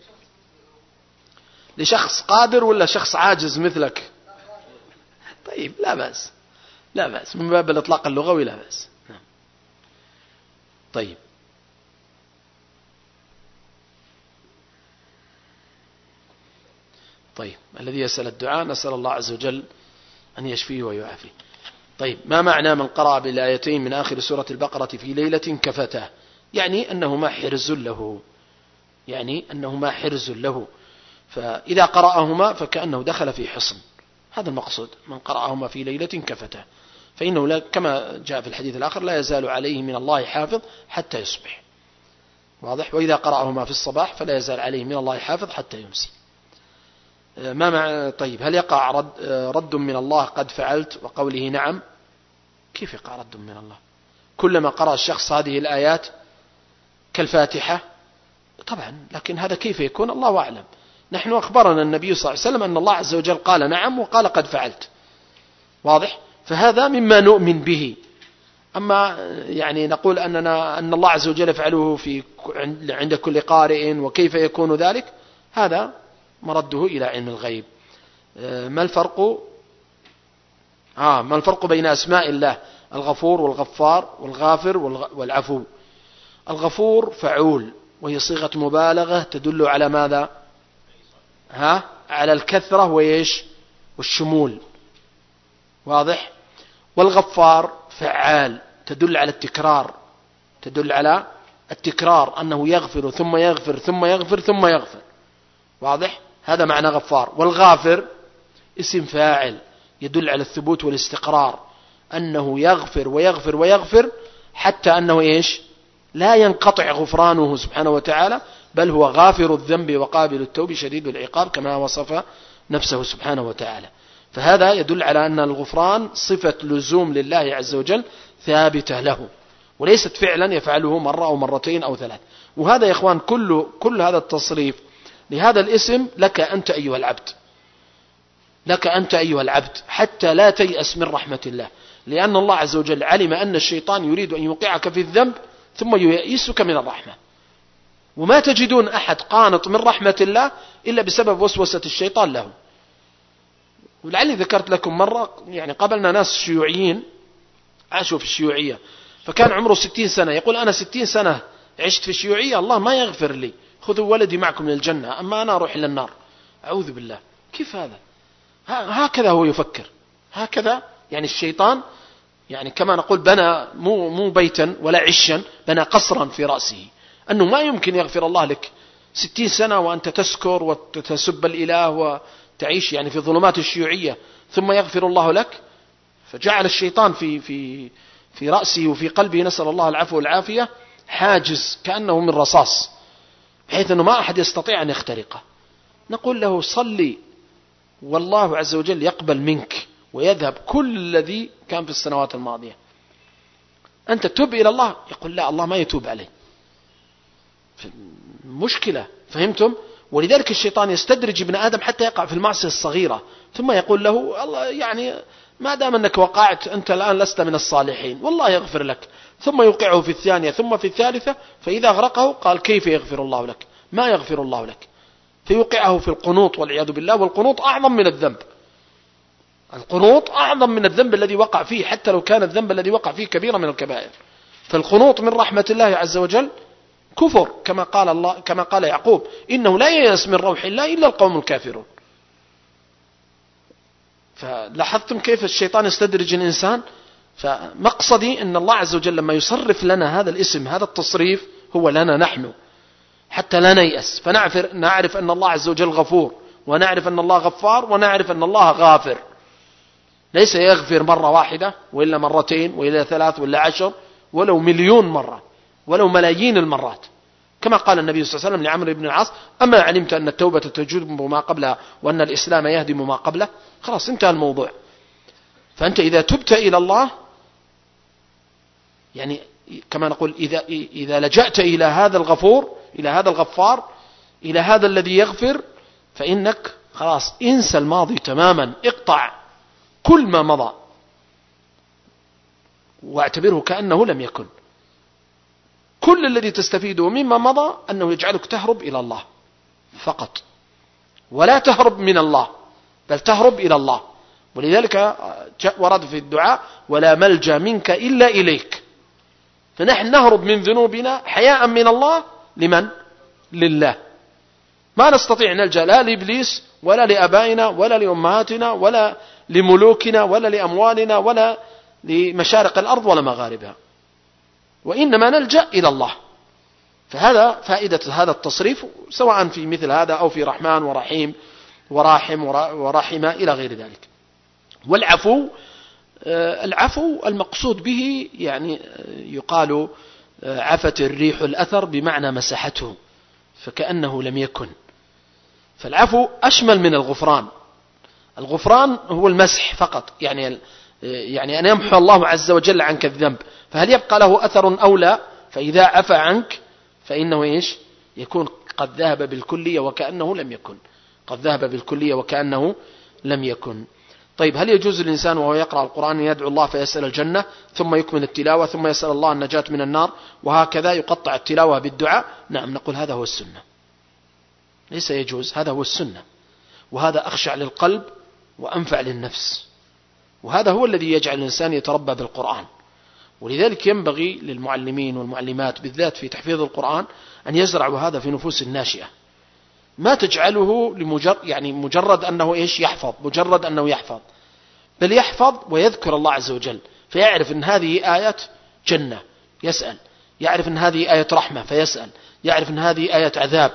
لشخص قادر ولا شخص عاجز مثلك؟ طيب لا بأس، لا بأس، من باب الإطلاق اللغوي لا بأس. نعم. طيب طيب الذي يسأل الدعاء نسأل الله عز وجل أن يشفيه ويعافيه. طيب ما معنى من قرأ بالآيتين من آخر سورة البقرة في ليلة كفتاه؟ يعني أنهما حرز له، يعني أنهما حرز له، فإذا قرأهما فكأنه دخل في حصن، هذا المقصود. من قرأهما في ليلة كفتاه، فإنه لا كما جاء في الحديث الآخر لا يزال عليه من الله حافظ حتى يصبح، واضح. وإذا قرأهما في الصباح فلا يزال عليه من الله حافظ حتى يمسي. ما مع طيب هل يقع رد, رد من الله قد فعلت وقوله نعم؟ كيف يقع رد من الله؟ كلما قرأ الشخص هذه الآيات كالفاتحة طبعا، لكن هذا كيف يكون الله أعلم. نحن أخبرنا النبي صلى الله عليه وسلم أن الله عز وجل قال نعم وقال قد فعلت، واضح. فهذا مما نؤمن به. أما يعني نقول أننا أن الله عز وجل يفعله في عند كل قارئ وكيف يكون ذلك، هذا مرده إلى علم الغيب. ما الفرق آه ما الفرق بين أسماء الله الغفور والغفار والغافر والعفو؟ الغفور فعول، وهي صيغة مبالغة تدل على ماذا؟ ها على الكثرة وإيش والشمول، واضح. والغفار فعال تدل على التكرار، تدل على التكرار أنه يغفر ثم يغفر ثم يغفر ثم يغفر، واضح. هذا معنى غفار. والغافر اسم فاعل يدل على الثبوت والاستقرار، أنه يغفر ويغفر ويغفر حتى أنه إيش لا ينقطع غفرانه سبحانه وتعالى، بل هو غافر الذنب وقابل التوب شديد العقاب كما وصف نفسه سبحانه وتعالى. فهذا يدل على أن الغفران صفة لزوم لله عز وجل ثابتة له، وليست فعلا يفعله مرة أو مرتين أو ثلاث. وهذا يا إخوان كل, كل هذا التصريف لهذا الاسم لك أنت أيها العبد، لك أنت أيها العبد، حتى لا تيأس من رحمة الله، لأن الله عز وجل علم أن الشيطان يريد أن يوقعك في الذنب ثم ييأسك من الرحمة. وما تجدون أحد قانط من رحمة الله إلا بسبب وسوسة الشيطان له. ولعلي ذكرت لكم مرة، يعني قابلنا ناس شيوعيين عاشوا في الشيوعية، فكان عمره ستين سنة يقول أنا ستين سنة عشت في الشيوعية الله ما يغفر لي، خذوا ولدي معكم للجنة أما أنا أروح إلى النار. أعوذ بالله، كيف هذا؟ هكذا هو يفكر، هكذا يعني الشيطان، يعني كما نقول بنى مو, مو بيتا ولا عشا، بنى قصرا في رأسه، أنه ما يمكن يغفر الله لك ستين سنة وأنت تسكر وتسب الإله وتعيش يعني في ظلمات الشيوعية ثم يغفر الله لك. فجعل الشيطان في, في, في رأسه وفي قلبه نسأل الله العفو والعافية حاجز كأنه من رصاص، بحيث أنه ما أحد يستطيع أن يخترقه. نقول له صلي والله عز وجل يقبل منك ويذهب كل الذي كان في السنوات الماضية. أنت تب إلى الله، يقول لا الله ما يتوب عليه. مشكلة، فهمتم؟ ولذلك الشيطان يستدرج ابن آدم حتى يقع في المعصية الصغيرة، ثم يقول له الله يعني ما دام أنك وقعت أنت الآن لست من الصالحين والله يغفر لك، ثم يوقعه في الثانية ثم في الثالثة، فإذا أغرقه قال كيف يغفر الله لك؟ ما يغفر الله لك، فيوقعه في القنوط والعياذ بالله. والقنوط أعظم من الذنب، القنوط أعظم من الذنب الذي وقع فيه، حتى لو كان الذنب الذي وقع فيه كبيرة من الكبائر. فالقنوط من رحمة الله عز وجل كفر، كما قال الله كما قال يعقوب إنه لا ييأس من روح الله إلا القوم الكافرون. فلاحظتم كيف الشيطان يستدرج الإنسان؟ فمقصدي أن الله عز وجل لما يصرف لنا هذا الاسم هذا التصريف هو لنا نحن حتى لا نيأس، فنعرف أن الله عز وجل غفور، ونعرف أن الله غفار، ونعرف أن الله غافر. ليس يغفر مرة واحدة وإلا مرتين وإلا ثلاث وإلا عشر ولو مليون مرة ولو ملايين المرات، كما قال النبي صلى الله عليه وسلم لعمرو بن العاص: أما علمت أن التوبة تجب ما قبلها وأن الإسلام يهدم ما قبله؟ خلاص انتهى الموضوع. فأنت إذا تبت إلى الله، يعني كما نقول إذا, إذا لجأت إلى هذا الغفور، إلى هذا الغفار، إلى هذا الذي يغفر، فإنك خلاص انسى الماضي تماما، اقطع كل ما مضى واعتبره كأنه لم يكن. كل الذي تستفيده مما مضى أنه يجعلك تهرب إلى الله فقط، ولا تهرب من الله، بل تهرب إلى الله. ولذلك ورد في الدعاء: ولا ملجأ منك إلا إليك. فنحن نهرب من ذنوبنا حياء من الله. لمن؟ لله. ما نستطيع نلجأ لا لإبليس ولا لأبائنا ولا لأمهاتنا ولا لملوكنا ولا لأموالنا ولا لمشارق الأرض ولا مغاربها، وإنما نلجأ إلى الله. فهذا فائدة هذا التصريف، سواء في مثل هذا أو في رحمن ورحيم وراحم ورحمة إلى غير ذلك. والعفو، العفو المقصود به يعني يقال عفت الريح الأثر بمعنى مسحته فكأنه لم يكن. فالعفو أشمل من الغفران. الغفران هو المسح فقط، يعني يعني أن يمحو الله عز وجل عنك الذنب، فهل يبقى له أثر أو لا؟ فإذا عفى عنك فإنه إيش؟ يكون قد ذهب بالكلية وكأنه لم يكن، قد ذهب بالكلية وكأنه لم يكن. طيب، هل يجوز الإنسان وهو يقرأ القرآن يدعو الله فيسأل الجنة ثم يكمل التلاوة ثم يسأل الله النجاة من النار وهكذا يقطع التلاوة بالدعاء؟ نعم، نقول هذا هو السنة، ليس يجوز، هذا هو السنة، وهذا أخشع للقلب وأنفع للنفس، وهذا هو الذي يجعل الإنسان يتربى بالقرآن. ولذلك ينبغي للمعلمين والمعلمات بالذات في تحفيظ القرآن أن يزرعوا هذا في نفوس الناشئة، ما تجعله لمجرد يعني مجرد أنه إيش يحفظ، مجرد أنه يحفظ، بل يحفظ ويذكر الله عز وجل، فيعرف أن هذه آية جنة يسأل، يعرف أن هذه آية رحمة فيسأل، يعرف أن هذه آية عذاب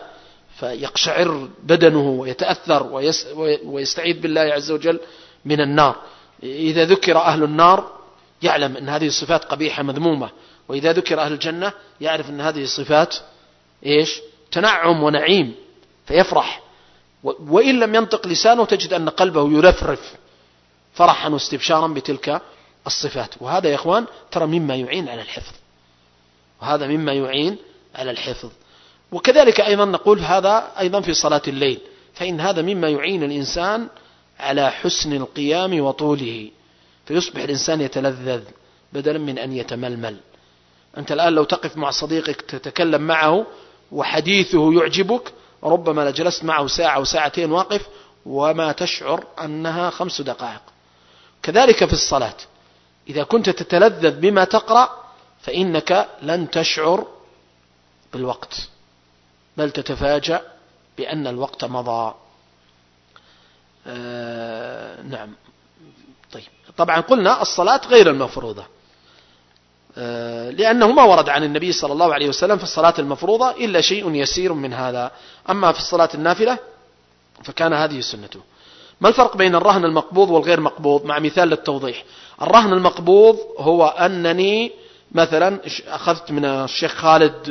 فيقشعر بدنه ويتأثر ويستعيذ بالله عز وجل من النار. إذا ذكر أهل النار يعلم أن هذه الصفات قبيحة مذمومة، وإذا ذكر أهل الجنة يعرف أن هذه الصفات إيش؟ تنعم ونعيم، فيفرح، وإن لم ينطق لسانه تجد أن قلبه يرفرف فرحا واستبشارا بتلك الصفات. وهذا يا إخوان ترى مما يعين على الحفظ، وهذا مما يعين على الحفظ. وكذلك أيضا نقول هذا أيضا في صلاة الليل، فإن هذا مما يعين الإنسان على حسن القيام وطوله، فيصبح الإنسان يتلذذ بدلا من أن يتململ. أنت الآن لو تقف مع صديقك تتكلم معه وحديثه يعجبك، ربما لجلست معه ساعة أو ساعتين واقف وما تشعر أنها خمس دقائق. كذلك في الصلاة، إذا كنت تتلذذ بما تقرأ فإنك لن تشعر بالوقت، بل تتفاجأ بأن الوقت مضى. آه نعم. طيب، طبعا قلنا الصلاة غير المفروضة، آه لأنه ما ورد عن النبي صلى الله عليه وسلم في الصلاة المفروضة إلا شيء يسير من هذا. أما في الصلاة النافلة فكان هذه سنته. ما الفرق بين الرهن المقبوض والغير مقبوض؟ مع مثال للتوضيح. الرهن المقبوض هو أنني مثلا أخذت من الشيخ خالد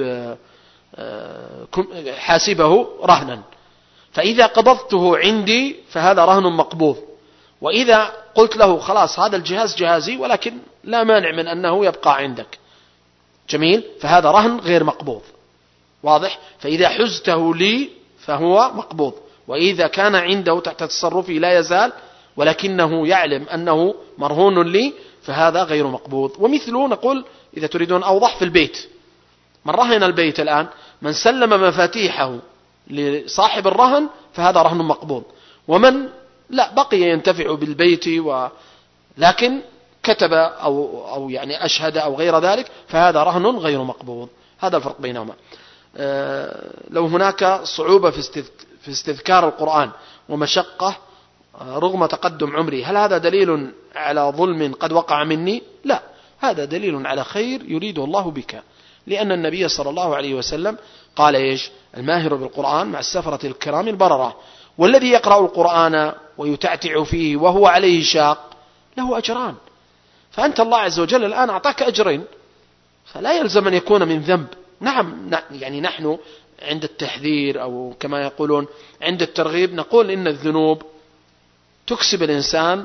حاسبه رهنا، فإذا قبضته عندي فهذا رهن مقبوض، وإذا قلت له خلاص هذا الجهاز جهازي ولكن لا مانع من أنه يبقى عندك، جميل، فهذا رهن غير مقبوض، واضح؟ فإذا حزته لي فهو مقبوض، وإذا كان عنده تحت تصرفي لا يزال ولكنه يعلم أنه مرهون لي فهذا غير مقبوض. ومثله نقول إذا تريدون أوضح في البيت، من رهن البيت الآن، من سلم مفاتيحه لصاحب الرهن فهذا رهن مقبوض، ومن لا بقي ينتفع بالبيت ولكن كتب أو, أو يعني أشهد أو غير ذلك فهذا رهن غير مقبوض. هذا الفرق بينهما. أه لو هناك صعوبة في استذكار القرآن ومشقة رغم تقدم عمري، هل هذا دليل على ظلم قد وقع مني؟ لا، هذا دليل على خير يريده الله بك، لأن النبي صلى الله عليه وسلم قال إيش؟ الماهر بالقرآن مع السفرة الكرام البررة، والذي يقرأ القرآن ويتعتع فيه وهو عليه شاق له أجران. فأنت الله عز وجل الآن أعطاك أجرين، فلا يلزم أن يكون من ذنب نعم يعني نحن عند التحذير أو كما يقولون عند الترغيب نقول إن الذنوب تكسب الإنسان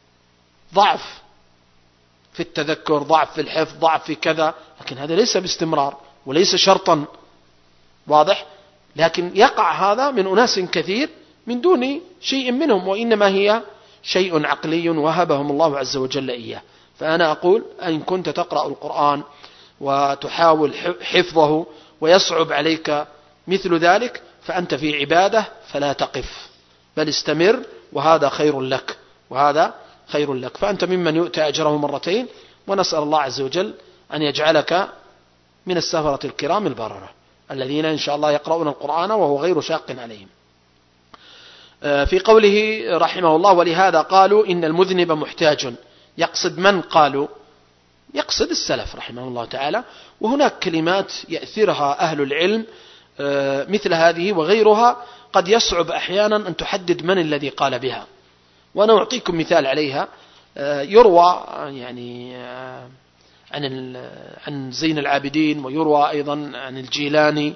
ضعف في التذكر، ضعف في الحفظ، ضعف في كذا، لكن هذا ليس باستمرار وليس شرطا، واضح؟ لكن يقع هذا من أناس كثير من دون شيء منهم، وإنما هي شيء عقلي وهبهم الله عز وجل إياه. فأنا أقول إن كنت تقرأ القرآن وتحاول حفظه ويصعب عليك مثل ذلك فأنت في عبادة فلا تقف، بل استمر، وهذا خير لك، وهذا خير لك، فأنت ممن يؤتى أجره مرتين، ونسأل الله عز وجل أن يجعلك من السفرة الكرام البررة الذين إن شاء الله يقرؤون القرآن وهو غير شاق عليهم. في قوله رحمه الله ولهذا قالوا إن المذنب محتاج، يقصد من قالوا؟ يقصد السلف رحمه الله تعالى. وهناك كلمات يأثرها أهل العلم مثل هذه وغيرها قد يصعب أحيانا أن تحدد من الذي قال بها، وأنا أعطيكم مثال عليها. يروى يعني عن عن زين العابدين، ويروى أيضا عن الجيلاني،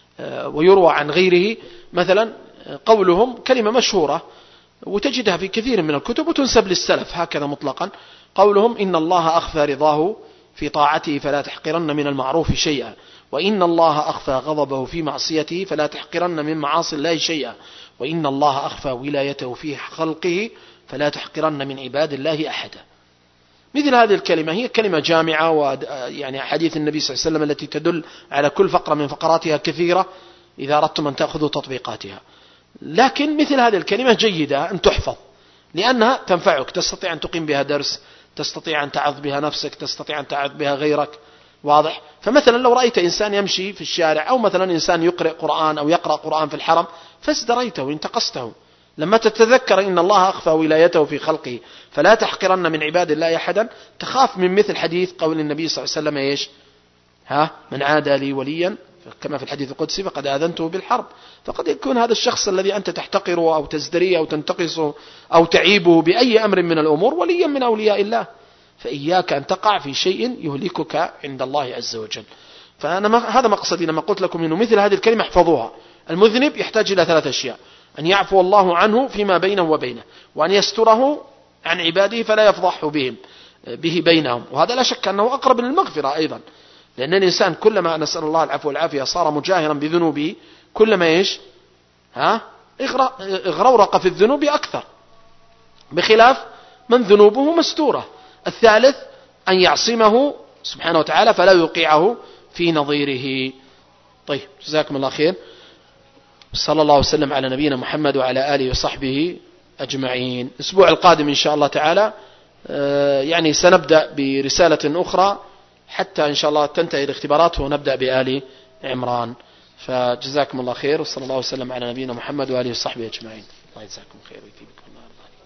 ويروى عن غيره مثلا قولهم كلمة مشهورة وتجدها في كثير من الكتب وتنسب للسلف هكذا مطلقا، قولهم إن الله أخفى رضاه في طاعته فلا تحقرن من المعروف شيئا، وإن الله أخفى غضبه في معصيته فلا تحقرن من معاصي الله شيئا، وإن الله أخفى ولايته في خلقه فلا تحقرن من عباد الله أحدا. مثل هذه الكلمة هي كلمة جامعة، ويعني حديث النبي صلى الله عليه وسلم التي تدل على كل فقرة من فقراتها كثيرة إذا أردتم أن تأخذوا تطبيقاتها. لكن مثل هذه الكلمة جيدة أن تحفظ لأنها تنفعك، تستطيع أن تقيم بها درس، تستطيع أن تعظ بها نفسك، تستطيع أن تعظ بها غيرك، واضح؟ فمثلا لو رأيت إنسان يمشي في الشارع، أو مثلا إنسان يقرأ قرآن أو يقرأ قرآن في الحرم فازدريته انتقصته، لما تتذكر إن الله أخفى ولايته في خلقه فلا تحقرن من عباد الله أحدا، تخاف من مثل حديث قول النبي صلى الله عليه وسلم إيش؟ ها من عادى لي وليا كما في الحديث القدسي فقد آذنته بالحرب. فقد يكون هذا الشخص الذي أنت تحتقره أو تزدريه أو تنتقصه أو تعيبه بأي أمر من الأمور وليا من أولياء الله، فإياك أن تقع في شيء يهلكك عند الله عز وجل. فأنا ما هذا مقصدي لما قلت لكم إنه مثل هذه الكلمة احفظوها. المذنب يحتاج إلى ثلاث أشياء: أن يعفو الله عنه فيما بينه وبينه، وأن يستره عن عباده فلا يفضحه بهم به بينهم، وهذا لا شك أنه أقرب للمغفرة أيضا، لأن الإنسان كلما نسأل الله العفو والعافية صار مجاهرا بذنوبه كلما إيش ها اغرورق في الذنوب أكثر، بخلاف من ذنوبه مستورة. الثالث أن يعصمه سبحانه وتعالى فلا يوقعه في نظيره. طيب جزاكم الله خير، صلى الله وسلم على نبينا محمد وعلى آله وصحبه أجمعين. الأسبوع القادم إن شاء الله تعالى يعني سنبدأ برسالة أخرى حتى إن شاء الله تنتهي الاختبارات ونبدأ بآل عمران. فجزاكم الله خير، وصلى الله وسلم على نبينا محمد وآله وصحبه أجمعين. الله يجزاكم خير ويثيبكم الله.